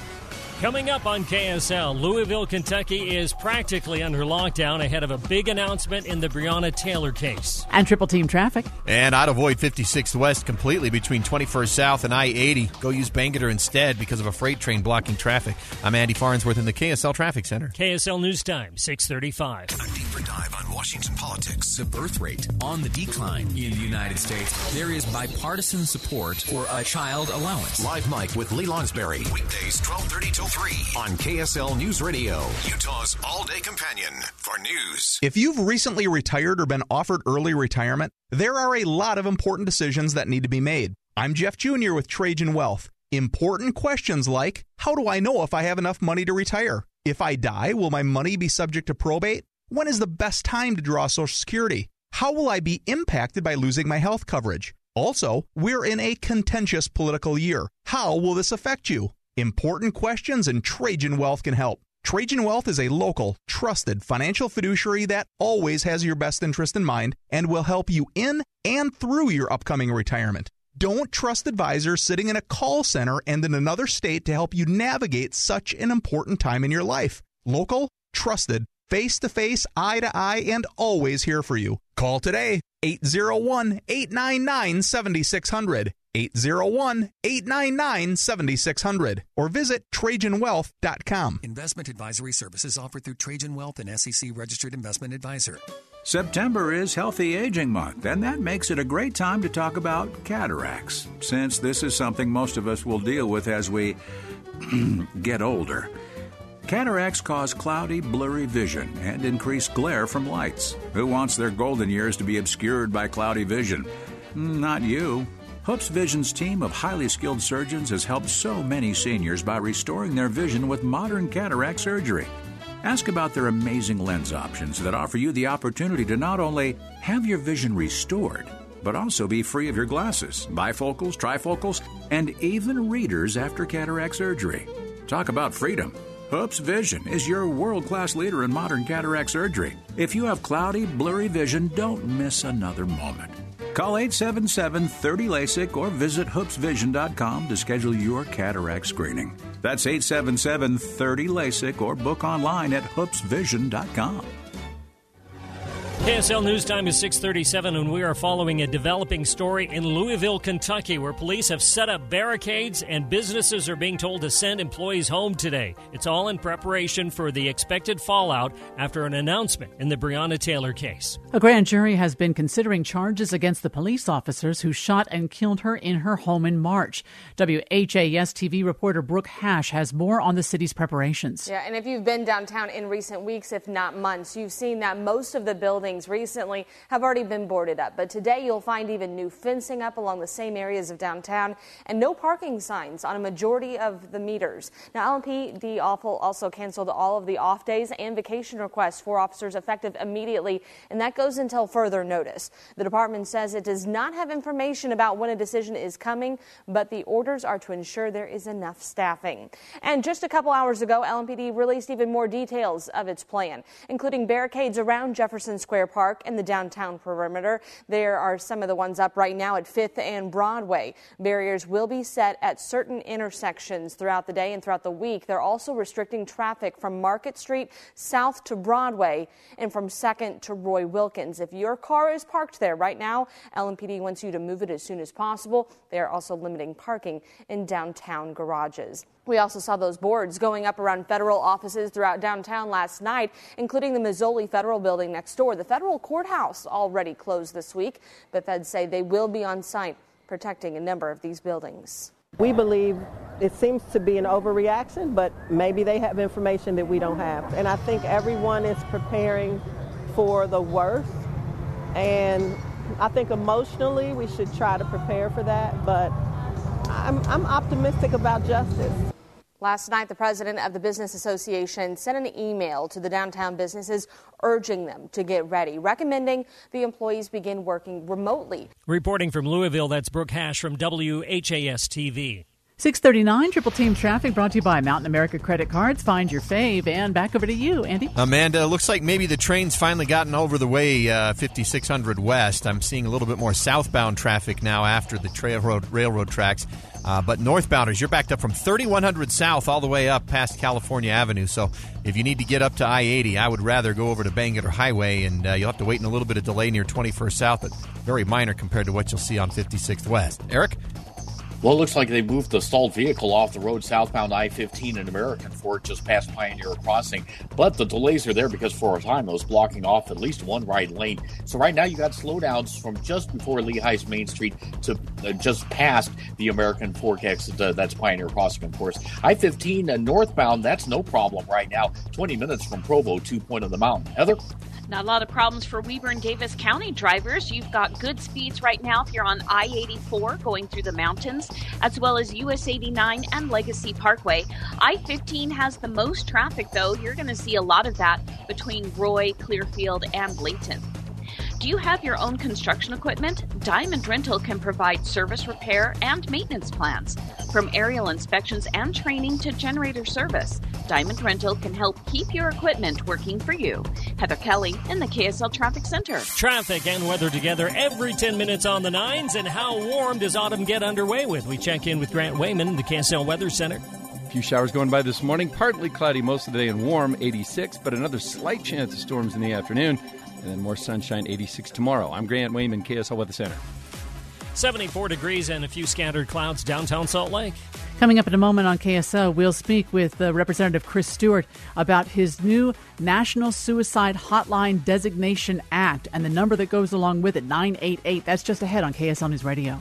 Coming up on KSL, Louisville, Kentucky is practically under lockdown ahead of a big announcement in the Breonna Taylor case. And triple team traffic. And I'd avoid 56th West completely between 21st South and I-80. Go use Bangerter instead because of a freight train blocking traffic. I'm Andy Farnsworth in the KSL Traffic Center. KSL News Time, 6:35. A deeper dive on Washington politics. The birth rate on the decline in the United States. There is bipartisan support for a child allowance. Live Mike with Lee Lonsberry. Weekdays 12:30 till 3 on KSL News Radio, Utah's all-day companion for news. If you've recently retired or been offered early retirement, there are a lot of important decisions that need to be made. I'm Jeff Jr. with Trajan Wealth. Important questions like, how do I know if I have enough money to retire? If I die, will my money be subject to probate? When is the best time to draw Social Security? How will I be impacted by losing my health coverage? Also, we're in a contentious political year. How will this affect you? Important questions, and Trajan Wealth can help. Trajan Wealth is a local, trusted financial fiduciary that always has your best interest in mind and will help you in and through your upcoming retirement. Don't trust advisors sitting in a call center and in another state to help you navigate such an important time in your life. Local, trusted, face-to-face, eye-to-eye, and always here for you. Call today, 801-899-7600. 801-899-7600 or visit TrajanWealth.com. Investment advisory services offered through Trajan Wealth and SEC registered investment advisor. September is Healthy Aging Month, and that makes it a great time to talk about cataracts, since this is something most of us will deal with as we get older. Cataracts cause cloudy, blurry vision and increased glare from lights. Who wants their golden years to be obscured by cloudy vision? Not you. Hoops Vision's team of highly skilled surgeons has helped so many seniors by restoring their vision with modern cataract surgery. Ask about their amazing lens options that offer you the opportunity to not only have your vision restored, but also be free of your glasses, bifocals, trifocals, and even readers after cataract surgery. Talk about freedom. Hoops Vision is your world-class leader in modern cataract surgery. If you have cloudy, blurry vision, don't miss another moment. Call 877-30-LASIK or visit hoopsvision.com to schedule your cataract screening. That's 877-30-LASIK or book online at hoopsvision.com. KSL News Time is 6:37, and we are following a developing story in Louisville, Kentucky, where police have set up barricades and businesses are being told to send employees home today. It's all in preparation for the expected fallout after an announcement in the Breonna Taylor case. A grand jury has been considering charges against the police officers who shot and killed her in her home in March. WHAS TV reporter Brooke Hash has more on the city's preparations. Yeah, and if you've been downtown in recent weeks, if not months, you've seen that most of the buildings recently have already been boarded up. But today you'll find even new fencing up along the same areas of downtown and no parking signs on a majority of the meters. Now, LMPD also canceled all of the off days and vacation requests for officers effective immediately, and that goes until further notice. The department says it does not have information about when a decision is coming, but the orders are to ensure there is enough staffing. And just a couple hours ago, LMPD released even more details of its plan, including barricades around Jefferson Square Park and the downtown perimeter. There are some of the ones up right now at 5th and Broadway. Barriers will be set at certain intersections throughout the day and throughout the week. They're also restricting traffic from Market Street south to Broadway and from 2nd to Roy Wilkins. If your car is parked there right now, LMPD wants you to move it as soon as possible. They are also limiting parking in downtown garages. We also saw those boards going up around federal offices throughout downtown last night, including the Mazzoli Federal Building next door. The federal courthouse already closed this week, but feds say they will be on site protecting a number of these buildings. We believe it seems to be an overreaction, but maybe they have information that we don't have. And I think everyone is preparing for the worst. And I think emotionally we should try to prepare for that, but I'm optimistic about justice. Last night, the president of the Business Association sent an email to the downtown businesses urging them to get ready, recommending the employees begin working remotely. Reporting from Louisville, that's Brooke Hash from WHAS TV. 6:39, Triple Team Traffic brought to you by Mountain America Credit Cards. Find your fave. And back over to you, Andy. Amanda, looks like maybe the train's finally gotten over the way 5600 West. I'm seeing a little bit more southbound traffic now after the railroad tracks. But northbounders, you're backed up from 3100 South all the way up past California Avenue. So if you need to get up to I-80, I would rather go over to Bangerter Highway, and you'll have to wait in a little bit of delay near 21st South, but very minor compared to what you'll see on 56th West. Eric? Well, it looks like they moved the stalled vehicle off the road southbound I-15 in American Fork just past Pioneer Crossing. But the delays are there because for a time it was blocking off at least one right lane. So right now you got slowdowns from just before Lehigh's Main Street to just past the American Fork exit. That's Pioneer Crossing, of course. I-15 northbound, that's no problem right now. 20 minutes from Provo to Point of the Mountain. Heather? Not a lot of problems for Weber and Davis County drivers. You've got good speeds right now if you're on I-84 going through the mountains, as well as US 89 and Legacy Parkway. I-15 has the most traffic, though. You're going to see a lot of that between Roy, Clearfield, and Layton. Do you have your own construction equipment? Diamond Rental can provide service repair and maintenance plans. From aerial inspections and training to generator service, Diamond Rental can help keep your equipment working for you. Heather Kelly in the KSL Traffic Center. Traffic and weather together every 10 minutes on the 9s. And how warm does autumn get underway with? We check in with Grant Wayman, the KSL Weather Center. A few showers going by this morning. Partly cloudy most of the day and warm, 86, but another slight chance of storms in the afternoon. And then more sunshine, 86 tomorrow. I'm Grant Wayman, KSL Weather Center. 74 degrees and a few scattered clouds downtown Salt Lake. Coming up in a moment on KSL, we'll speak with Representative Chris Stewart about his new National Suicide Hotline Designation Act and the number that goes along with it, 988. That's just ahead on KSL News Radio.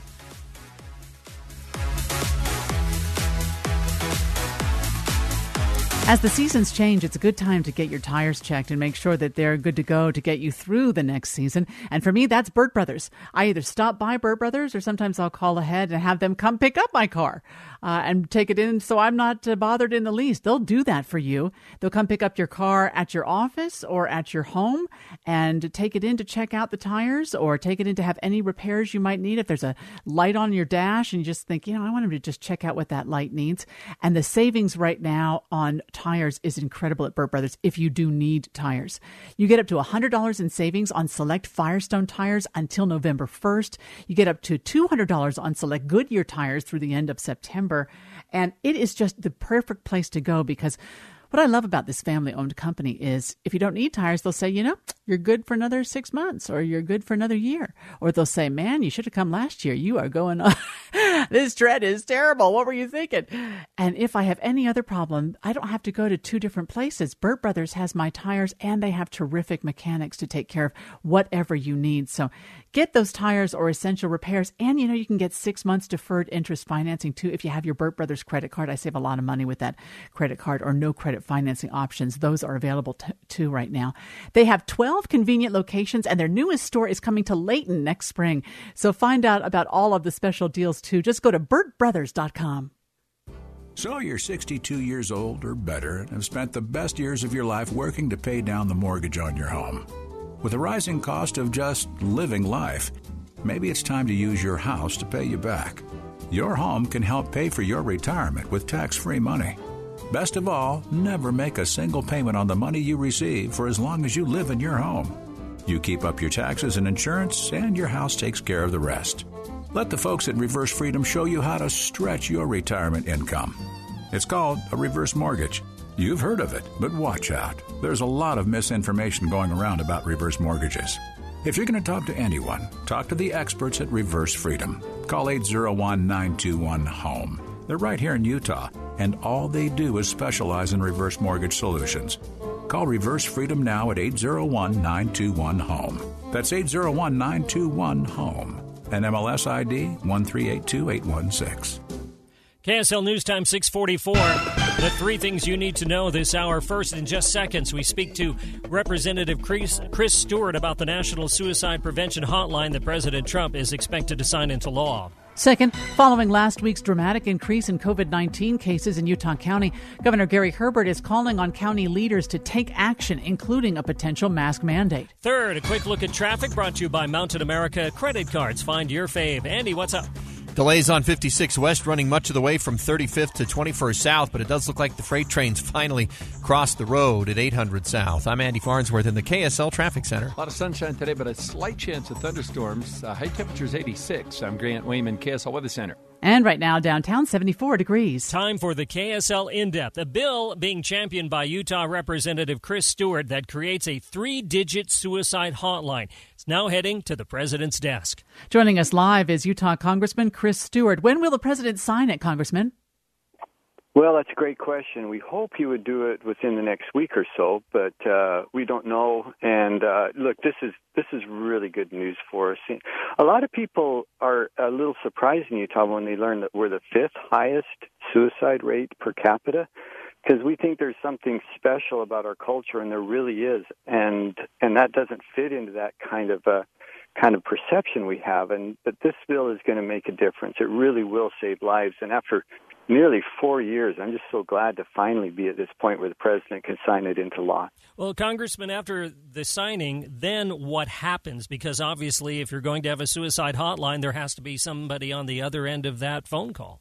As the seasons change, it's a good time to get your tires checked and make sure that they're good to go to get you through the next season. And for me, that's Burt Brothers. I either stop by Burt Brothers or sometimes I'll call ahead and have them come pick up my car and take it in so I'm not bothered in the least. They'll do that for you. They'll come pick up your car at your office or at your home and take it in to check out the tires or take it in to have any repairs you might need. If there's a light on your dash and you just think, I want them to just check out what that light needs. And the savings right now on tires is incredible at Burt Brothers if you do need tires. You get up to $100 in savings on select Firestone tires until November 1st. You get up to $200 on select Goodyear tires through the end of September. And it is just the perfect place to go because What I love about this family-owned company is if you don't need tires, they'll say, you're good for another 6 months, or you're good for another year. Or they'll say, man, you should have come last year. You are going on. This tread is terrible. What were you thinking? And if I have any other problem, I don't have to go to 2 different places. Burt Brothers has my tires, and they have terrific mechanics to take care of whatever you need. So get those tires or essential repairs. And, you can get 6 months deferred interest financing, too, if you have your Burt Brothers credit card. I save a lot of money with that credit card, or no credit financing options. Those are available, too, right now. They have 12 convenient locations, and their newest store is coming to Layton next spring. So find out about all of the special deals, too. Just go to BurtBrothers.com. So you're 62 years old or better and have spent the best years of your life working to pay down the mortgage on your home. With the rising cost of just living life, maybe it's time to use your house to pay you back. Your home can help pay for your retirement with tax-free money. Best of all, never make a single payment on the money you receive for as long as you live in your home. You keep up your taxes and insurance, and your house takes care of the rest. Let the folks at Reverse Freedom show you how to stretch your retirement income. It's called a reverse mortgage. You've heard of it, but watch out. There's a lot of misinformation going around about reverse mortgages. If you're going to talk to anyone, talk to the experts at Reverse Freedom. Call 801-921-HOME. They're right here in Utah, and all they do is specialize in reverse mortgage solutions. Call Reverse Freedom now at 801-921-HOME. That's 801-921-HOME. And MLS ID 1382816. KSL News Time 644. The 3 things you need to know this hour. First, in just seconds, we speak to Representative Chris Stewart about the National Suicide Prevention Hotline that President Trump is expected to sign into law. Second, following last week's dramatic increase in COVID-19 cases in Utah County, Governor Gary Herbert is calling on county leaders to take action, including a potential mask mandate. Third, a quick look at traffic brought to you by Mountain America Credit Cards. Find your fave. Andy, what's up? Delays on 56 West running much of the way from 35th to 21st South, but it does look like the freight trains finally crossed the road at 800 South. I'm Andy Farnsworth in the KSL Traffic Center. A lot of sunshine today, but a slight chance of thunderstorms. High temperatures 86. I'm Grant Wayman, KSL Weather Center. And right now, downtown, 74 degrees. Time for the KSL In-Depth, a bill being championed by Utah Representative Chris Stewart that creates a 3-digit suicide hotline. It's now heading to the president's desk. Joining us live is Utah Congressman Chris Stewart. When will the president sign it, Congressman? Well, that's a great question. We hope he would do it within the next week or so, but we don't know. And look, this is really good news for us. A lot of people are a little surprised in Utah when they learn that we're the 5th highest suicide rate per capita, because we think there's something special about our culture, and there really is. And that doesn't fit into that kind of perception we have. But this bill is going to make a difference. It really will save lives. And after nearly 4 years, I'm just so glad to finally be at this point where the president can sign it into law. Well, Congressman, after the signing, then what happens? Because obviously, if you're going to have a suicide hotline, there has to be somebody on the other end of that phone call.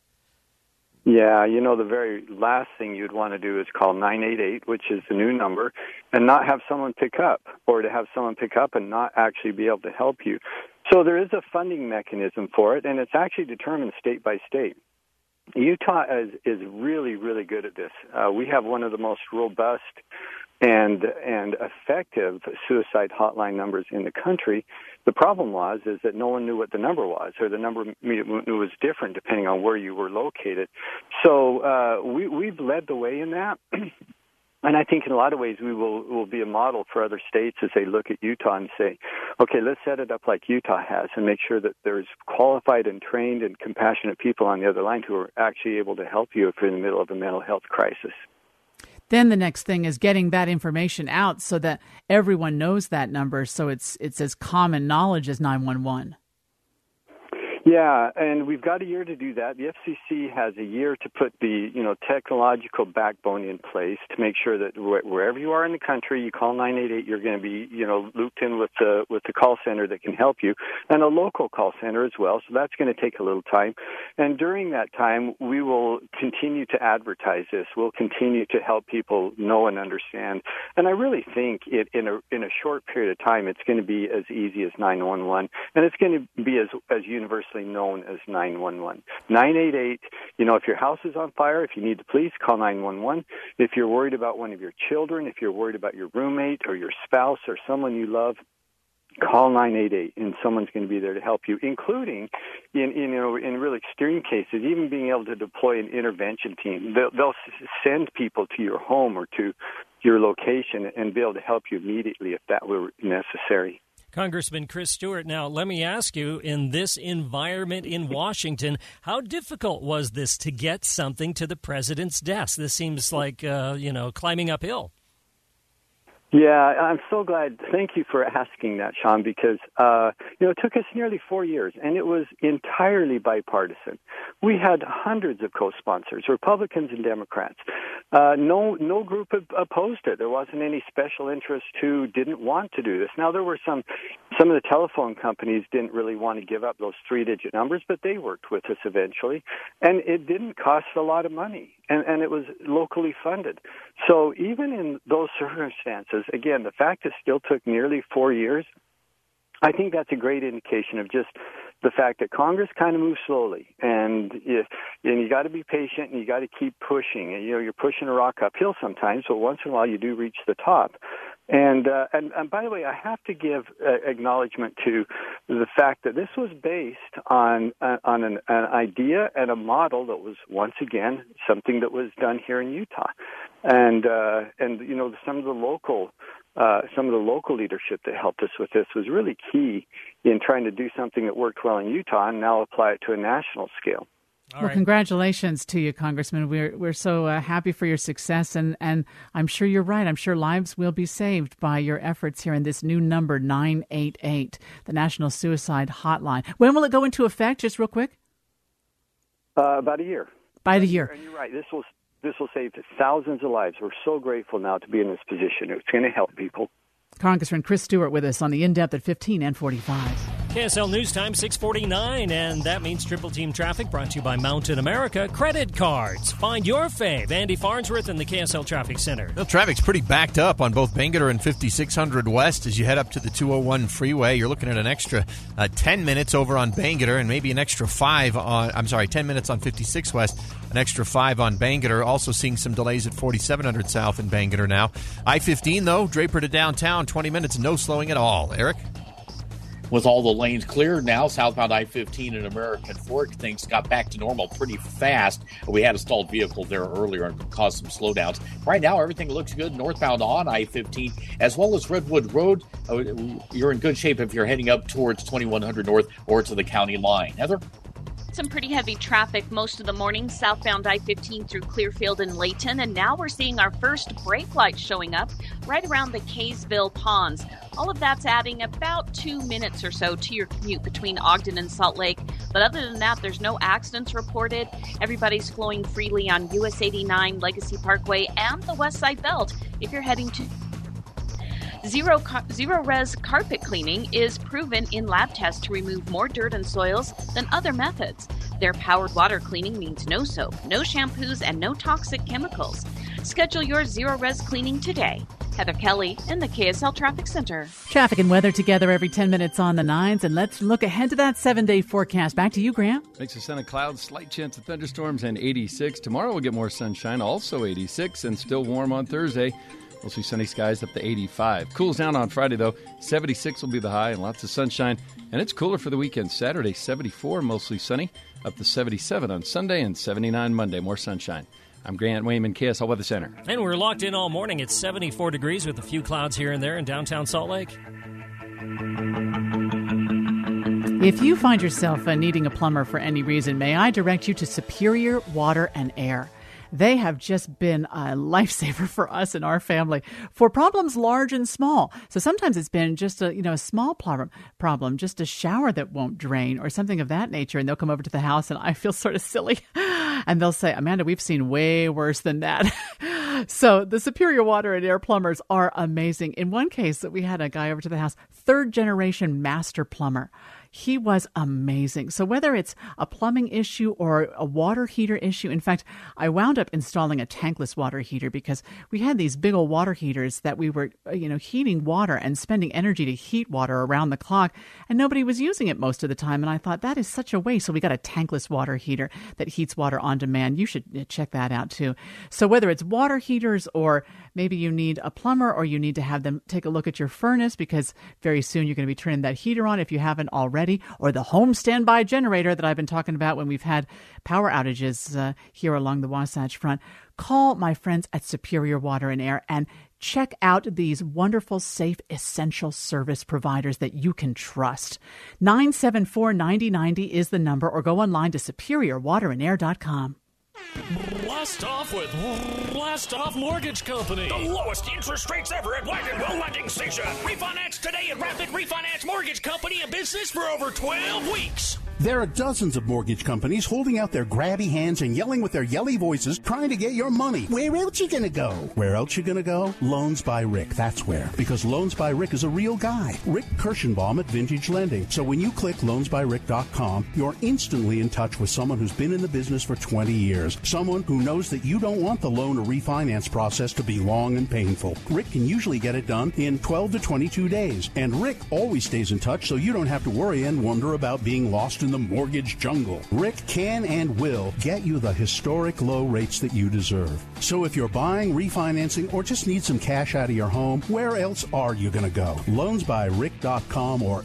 Yeah, the very last thing you'd want to do is call 988, which is the new number, and not have someone pick up, or to have someone pick up and not actually be able to help you. So there is a funding mechanism for it, and it's actually determined state by state. Utah is really, really good at this. We have one of the most robust and effective suicide hotline numbers in the country. The problem is that no one knew what the number was, or the number was different depending on where you were located. So we've led the way in that. And I think in a lot of ways we will be a model for other states as they look at Utah and say, okay, let's set it up like Utah has and make sure that there's qualified and trained and compassionate people on the other line who are actually able to help you if you're in the middle of a mental health crisis. Then the next thing is getting that information out so that everyone knows that number, so it's as common knowledge as 911. Yeah, and we've got a year to do that. The FCC has a year to put the technological backbone in place to make sure that wherever you are in the country, you call 988, you're going to be looped in with the call center that can help you, and a local call center as well. So that's going to take a little time. And during that time, we will continue to advertise this. We'll continue to help people know and understand. And I really think in a short period of time, it's going to be as easy as 911, and it's going to be as universally actually known as 911. 988, if your house is on fire, if you need the police, call 911. If you're worried about one of your children, if you're worried about your roommate or your spouse or someone you love, call 988, and someone's going to be there to help you, including in really extreme cases, even being able to deploy an intervention team. They'll send people to your home or to your location and be able to help you immediately if that were necessary. Congressman Chris Stewart, now let me ask you, in this environment in Washington, how difficult was this to get something to the president's desk? This seems like, climbing uphill. Yeah, I'm so glad. Thank you for asking that, Sean, because, it took us nearly 4 years, and it was entirely bipartisan. We had hundreds of co-sponsors, Republicans and Democrats. No group opposed it. There wasn't any special interest who didn't want to do this. Now, there were some of the telephone companies didn't really want to give up those 3-digit numbers, but they worked with us eventually, and it didn't cost a lot of money, and it was locally funded. So even in those circumstances, again, the fact it still took nearly 4 years, I think that's a great indication of just the fact that Congress kind of moves slowly, and you got to be patient, and you got to keep pushing. And, you're pushing a rock uphill sometimes, but once in a while you do reach the top. And by the way, I have to give acknowledgement to the fact that this was based on an idea and a model that was, once again, something that was done here in Utah, and some of the local leadership that helped us with this was really key in trying to do something that worked well in Utah and now apply it to a national scale. Well, congratulations to you, Congressman. We're so happy for your success, and I'm sure you're right. I'm sure lives will be saved by your efforts here in this new number, 988, the National Suicide Hotline. When will it go into effect, just real quick? About a year. By the year. And you're right. This will save thousands of lives. We're so grateful now to be in this position. It's going to help people. Congressman Chris Stewart with us on the In-Depth at 15 and 45. KSL News Time, 6:49, and that means Triple Team Traffic brought to you by Mountain America Credit Cards. Find your fave. Andy Farnsworth in the KSL Traffic Center. Well, traffic's pretty backed up on both Bangerter and 5600 West as you head up to the 201 freeway. You're looking at an extra 10 minutes over on Bangerter and maybe an extra 10 minutes on 56 West, an extra 5 on Bangerter. Also seeing some delays at 4700 South in Bangerter now. I-15, though, Draper to downtown, 20 minutes, no slowing at all. Eric? With all the lanes clear now, southbound I-15 and American Fork, things got back to normal pretty fast. We had a stalled vehicle there earlier and caused some slowdowns. Right now, everything looks good northbound on I-15 as well as Redwood Road. You're in good shape if you're heading up towards 2100 North or to the county line. Heather? Some pretty heavy traffic most of the morning, southbound I-15 through Clearfield and Layton, and now we're seeing our first brake lights showing up right around the Kaysville Ponds. All of that's adding about 2 minutes or so to your commute between Ogden and Salt Lake. But other than that, there's no accidents reported. Everybody's flowing freely on US 89, Legacy Parkway, and the West Side Belt. If you're heading to Zero-res carpet cleaning is proven in lab tests to remove more dirt and soils than other methods. Their powered water cleaning means no soap, no shampoos, and no toxic chemicals. Schedule your Zero-res cleaning today. Heather Kelly in the KSL Traffic Center. Traffic and weather together every 10 minutes on the 9s, and let's look ahead to that 7-day forecast. Back to you, Graham. Mix of sun and clouds, slight chance of thunderstorms, and 86. Tomorrow we'll get more sunshine, also 86, and still warm on Thursday. Mostly sunny skies up to 85. Cools down on Friday, though. 76 will be the high and lots of sunshine. And it's cooler for the weekend. Saturday, 74, mostly sunny. Up to 77 on Sunday and 79 Monday. More sunshine. I'm Grant Wayman, KSL Weather Center. And we're locked in all morning. It's 74 degrees with a few clouds here and there in downtown Salt Lake. If you find yourself needing a plumber for any reason, may I direct you to Superior Water and Air. They have just been a lifesaver for us and our family for problems large and small. So sometimes it's been just a small problem, just a shower that won't drain or something of that nature. And they'll come over to the house and I feel sort of silly. And they'll say, Amanda, we've seen way worse than that. So the Superior Water and Air plumbers are amazing. In one case, we had a guy over to the house, 3rd generation master plumber. He was amazing. So whether it's a plumbing issue or a water heater issue, in fact, I wound up installing a tankless water heater because we had these big old water heaters that we were, heating water and spending energy to heat water around the clock, and nobody was using it most of the time. And I thought that is such a waste. So we got a tankless water heater that heats water on demand. You should check that out too. So whether it's water heaters or maybe you need a plumber or you need to have them take a look at your furnace because very soon you're going to be turning that heater on if you haven't already, or the home standby generator that I've been talking about when we've had power outages here along the Wasatch Front. Call my friends at Superior Water and Air and check out these wonderful, safe, essential service providers that you can trust. 974-9090 is the number, or go online to superiorwaterandair.com. Blast off with Blast Off Mortgage Company. The lowest interest rates ever at Wagonville Lending Station. Refinance today at Rapid Refinance Mortgage Company, in business for over 12 weeks. There are dozens of mortgage companies holding out their grabby hands and yelling with their yelly voices, trying to get your money. Where else you gonna go? Where else you gonna go? Loans by Rick, that's where. Because Loans by Rick is a real guy. Rick Kirschenbaum at Vintage Lending. So when you click loansbyrick.com, you're instantly in touch with someone who's been in the business for 20 years. Someone who knows that you don't want the loan or refinance process to be long and painful. Rick can usually get it done in 12 to 22 days. And Rick always stays in touch so you don't have to worry and wonder about being lost in the mortgage jungle. Rick can and will get you the historic low rates that you deserve. So if you're buying, refinancing, or just need some cash out of your home, where else are you going to go? Loansbyrick.com or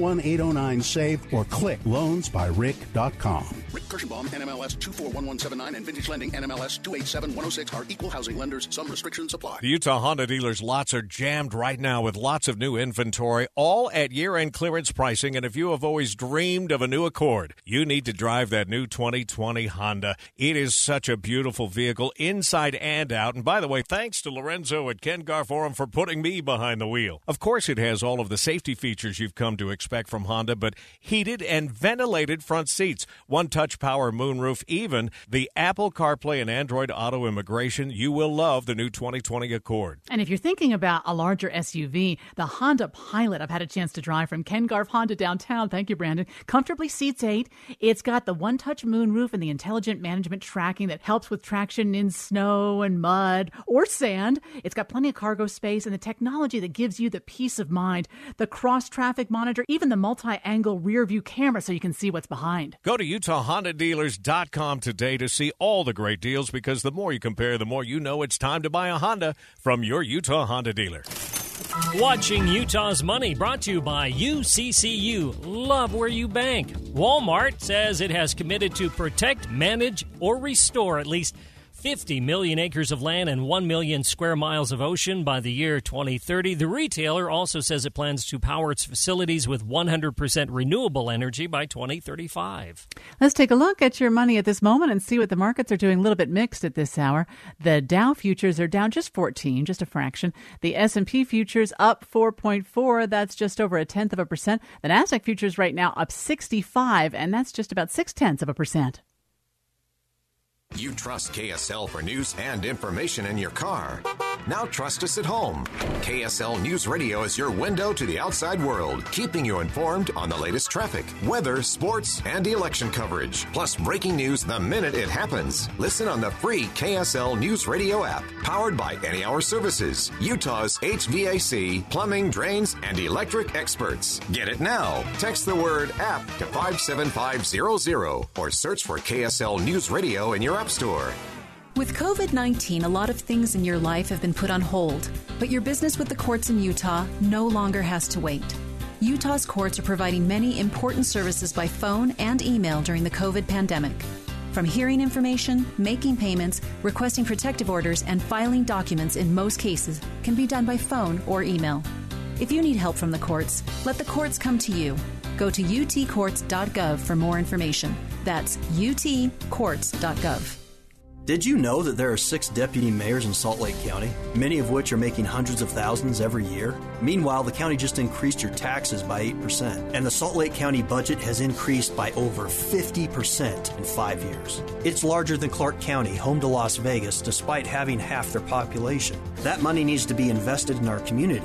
801-809-SAVE or click loansbyrick.com. Rick Kirschenbaum, NMLS 241179 and Vintage Lending, NMLS 287106 are equal housing lenders. Some restrictions apply. The Utah Honda dealers' lots are jammed right now with lots of new inventory, all at year-end clearance pricing. And if you have always dreamed of a new Accord, you need to drive that new 2020 Honda. It is such a beautiful vehicle, inside and out. And by the way, thanks to Lorenzo at Ken Garforum for putting me behind the wheel. Of course, it has all of the safety features you've come to expect from Honda, but heated and ventilated front seats, one-touch power moonroof, even the Apple CarPlay and Android Auto integration. You will love the new 2020 Accord. And if you're thinking about a larger SUV, the Honda Pilot I've had a chance to drive from Ken Garf Honda downtown. Thank you, Brandon. Comfortably seats 8. It's got the one-touch moonroof and the intelligent management tracking that helps with traction in snow and mud or sand. It's got plenty of cargo space and the technology that gives you the peace of mind. The cross-traffic monitor, even the multi-angle rear-view camera so you can see what's behind. Go to UtahHondaDealers.com today to see all the great deals, because the more you compare, the more you know it's time to buy a Honda from your Utah Honda dealer. Watching Utah's Money, brought to you by UCCU. Love where you bank. Walmart says it has committed to protect, manage, or restore at least 50 million acres of land and 1 million square miles of ocean by the year 2030. The retailer also says it plans to power its facilities with 100% renewable energy by 2035. Let's take a look at your money at this moment and see what the markets are doing. A little bit mixed at this hour. The Dow futures are down just 14, just a fraction. The S&P futures up 4.4. That's just over 0.1%. The Nasdaq futures right now up 65, and that's just about 0.6%. You trust KSL for news and information in your car. Now trust us at home. KSL News Radio is your window to the outside world, keeping you informed on the latest traffic, weather, sports, and election coverage. Plus breaking news the minute it happens. Listen on the free KSL News Radio app, powered by Any Hour Services, Utah's HVAC, plumbing, drains, and electric experts. Get it now. Text the word app to 57500 or search for KSL News Radio in your App Store. With COVID-19, a lot of things in your life have been put on hold, but your business with the courts in Utah no longer has to wait. Utah's courts are providing many important services by phone and email during the COVID pandemic. From hearing information, making payments, requesting protective orders, and filing documents in most cases can be done by phone or email. If you need help from the courts, let the courts come to you. Go to utcourts.gov for more information. That's utcourts.gov. Did you know that there are 6 deputy mayors in Salt Lake County, many of which are making hundreds of thousands every year? Meanwhile, the county just increased your taxes by 8%, and the Salt Lake County budget has increased by over 50% in 5 years. It's larger than Clark County, home to Las Vegas, despite having half their population. That money needs to be invested in our communities.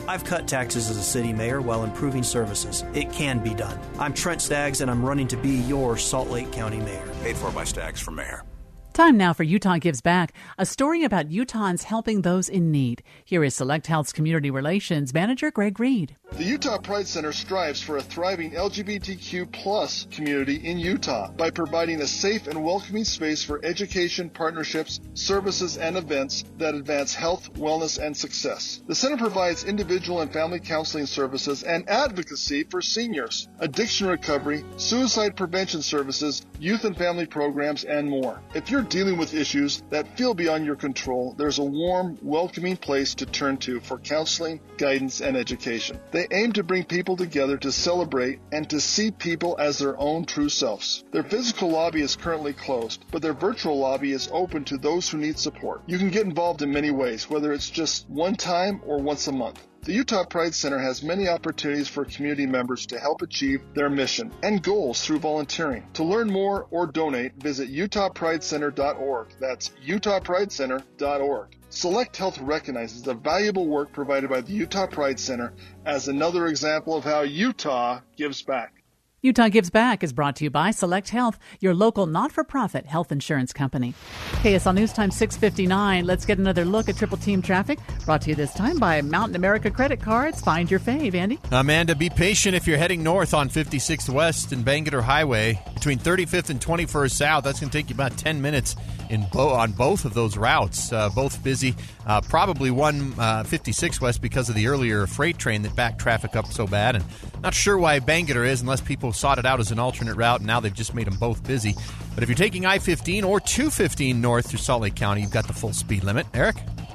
I've cut taxes as a city mayor while improving services. It can be done. I'm Trent Staggs, and I'm running to be your Salt Lake County mayor. Paid for by Staggs for mayor. Time now for Utah Gives Back, a story about Utahns helping those in need. Here is Select Health's Community Relations Manager Greg Reed. The Utah Pride Center strives for a thriving LGBTQ plus community in Utah by providing a safe and welcoming space for education, partnerships, services, and events that advance health, wellness, and success. The center provides individual and family counseling services and advocacy for seniors, addiction recovery, suicide prevention services, youth and family programs, and more. If you're dealing with issues that feel beyond your control, there's a warm, welcoming place to turn to for counseling, guidance, and education. They aim to bring people together to celebrate and to see people as their own true selves. Their physical lobby is currently closed, but their virtual lobby is open to those who need support. You can get involved in many ways, whether it's just one time or once a month. The Utah Pride Center has many opportunities for community members to help achieve their mission and goals through volunteering. To learn more or donate, visit utahpridecenter.org. That's utahpridecenter.org. Select Health recognizes the valuable work provided by the Utah Pride Center as another example of how Utah gives back. Utah Gives Back is brought to you by Select Health, your local not-for-profit health insurance company. KSL News Time 6:59. Let's get another look at Triple Team traffic. Brought to you this time by Mountain America Credit Cards. Find your fave, Andy. Amanda, be patient if you're heading north on 56th West and Bangerter Highway. Between 35th and 21st South, that's going to take you about 10 minutes on both of those routes. Both busy. Probably one 56 West because of the earlier freight train that backed traffic up so bad. And not sure why Bangerter is unless people sought it out as an alternate route, and now they've just made them both busy. But if you're taking I-15 or 215 north through Salt Lake County, you've got the full speed limit. Eric?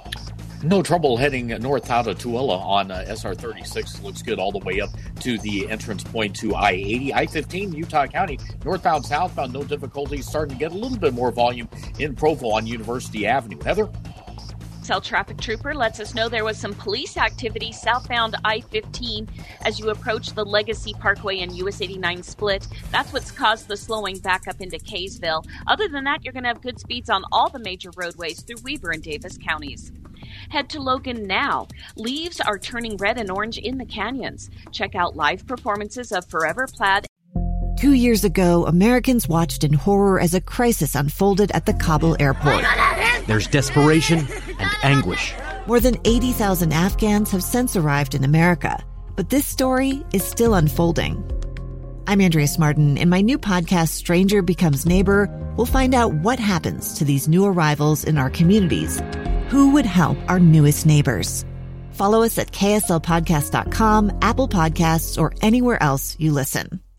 No trouble heading north out of Tooele on SR36. Looks good all the way up to the entrance point to I-80. I-15, Utah County, northbound, southbound, no difficulties. Starting to get a little bit more volume in Provo on University Avenue. Heather? Cell traffic trooper lets us know there was some police activity southbound I-15 as you approach the Legacy Parkway and US 89 split. That's what's caused the slowing back up into Kaysville. Other than that, you're going to have good speeds on all the major roadways through Weber and Davis counties. Head to Logan now. Leaves are turning red and orange in the canyons. Check out live performances of Forever Plaid. 2 years ago, Americans watched in horror as a crisis unfolded at the Kabul airport. There's desperation and anguish. More than 80,000 Afghans have since arrived in America, but this story is still unfolding. I'm Andrea Smartin. In my new podcast, Stranger Becomes Neighbor, we'll find out what happens to these new arrivals in our communities. Who would help our newest neighbors? Follow us at kslpodcast.com, Apple Podcasts, or anywhere else you listen.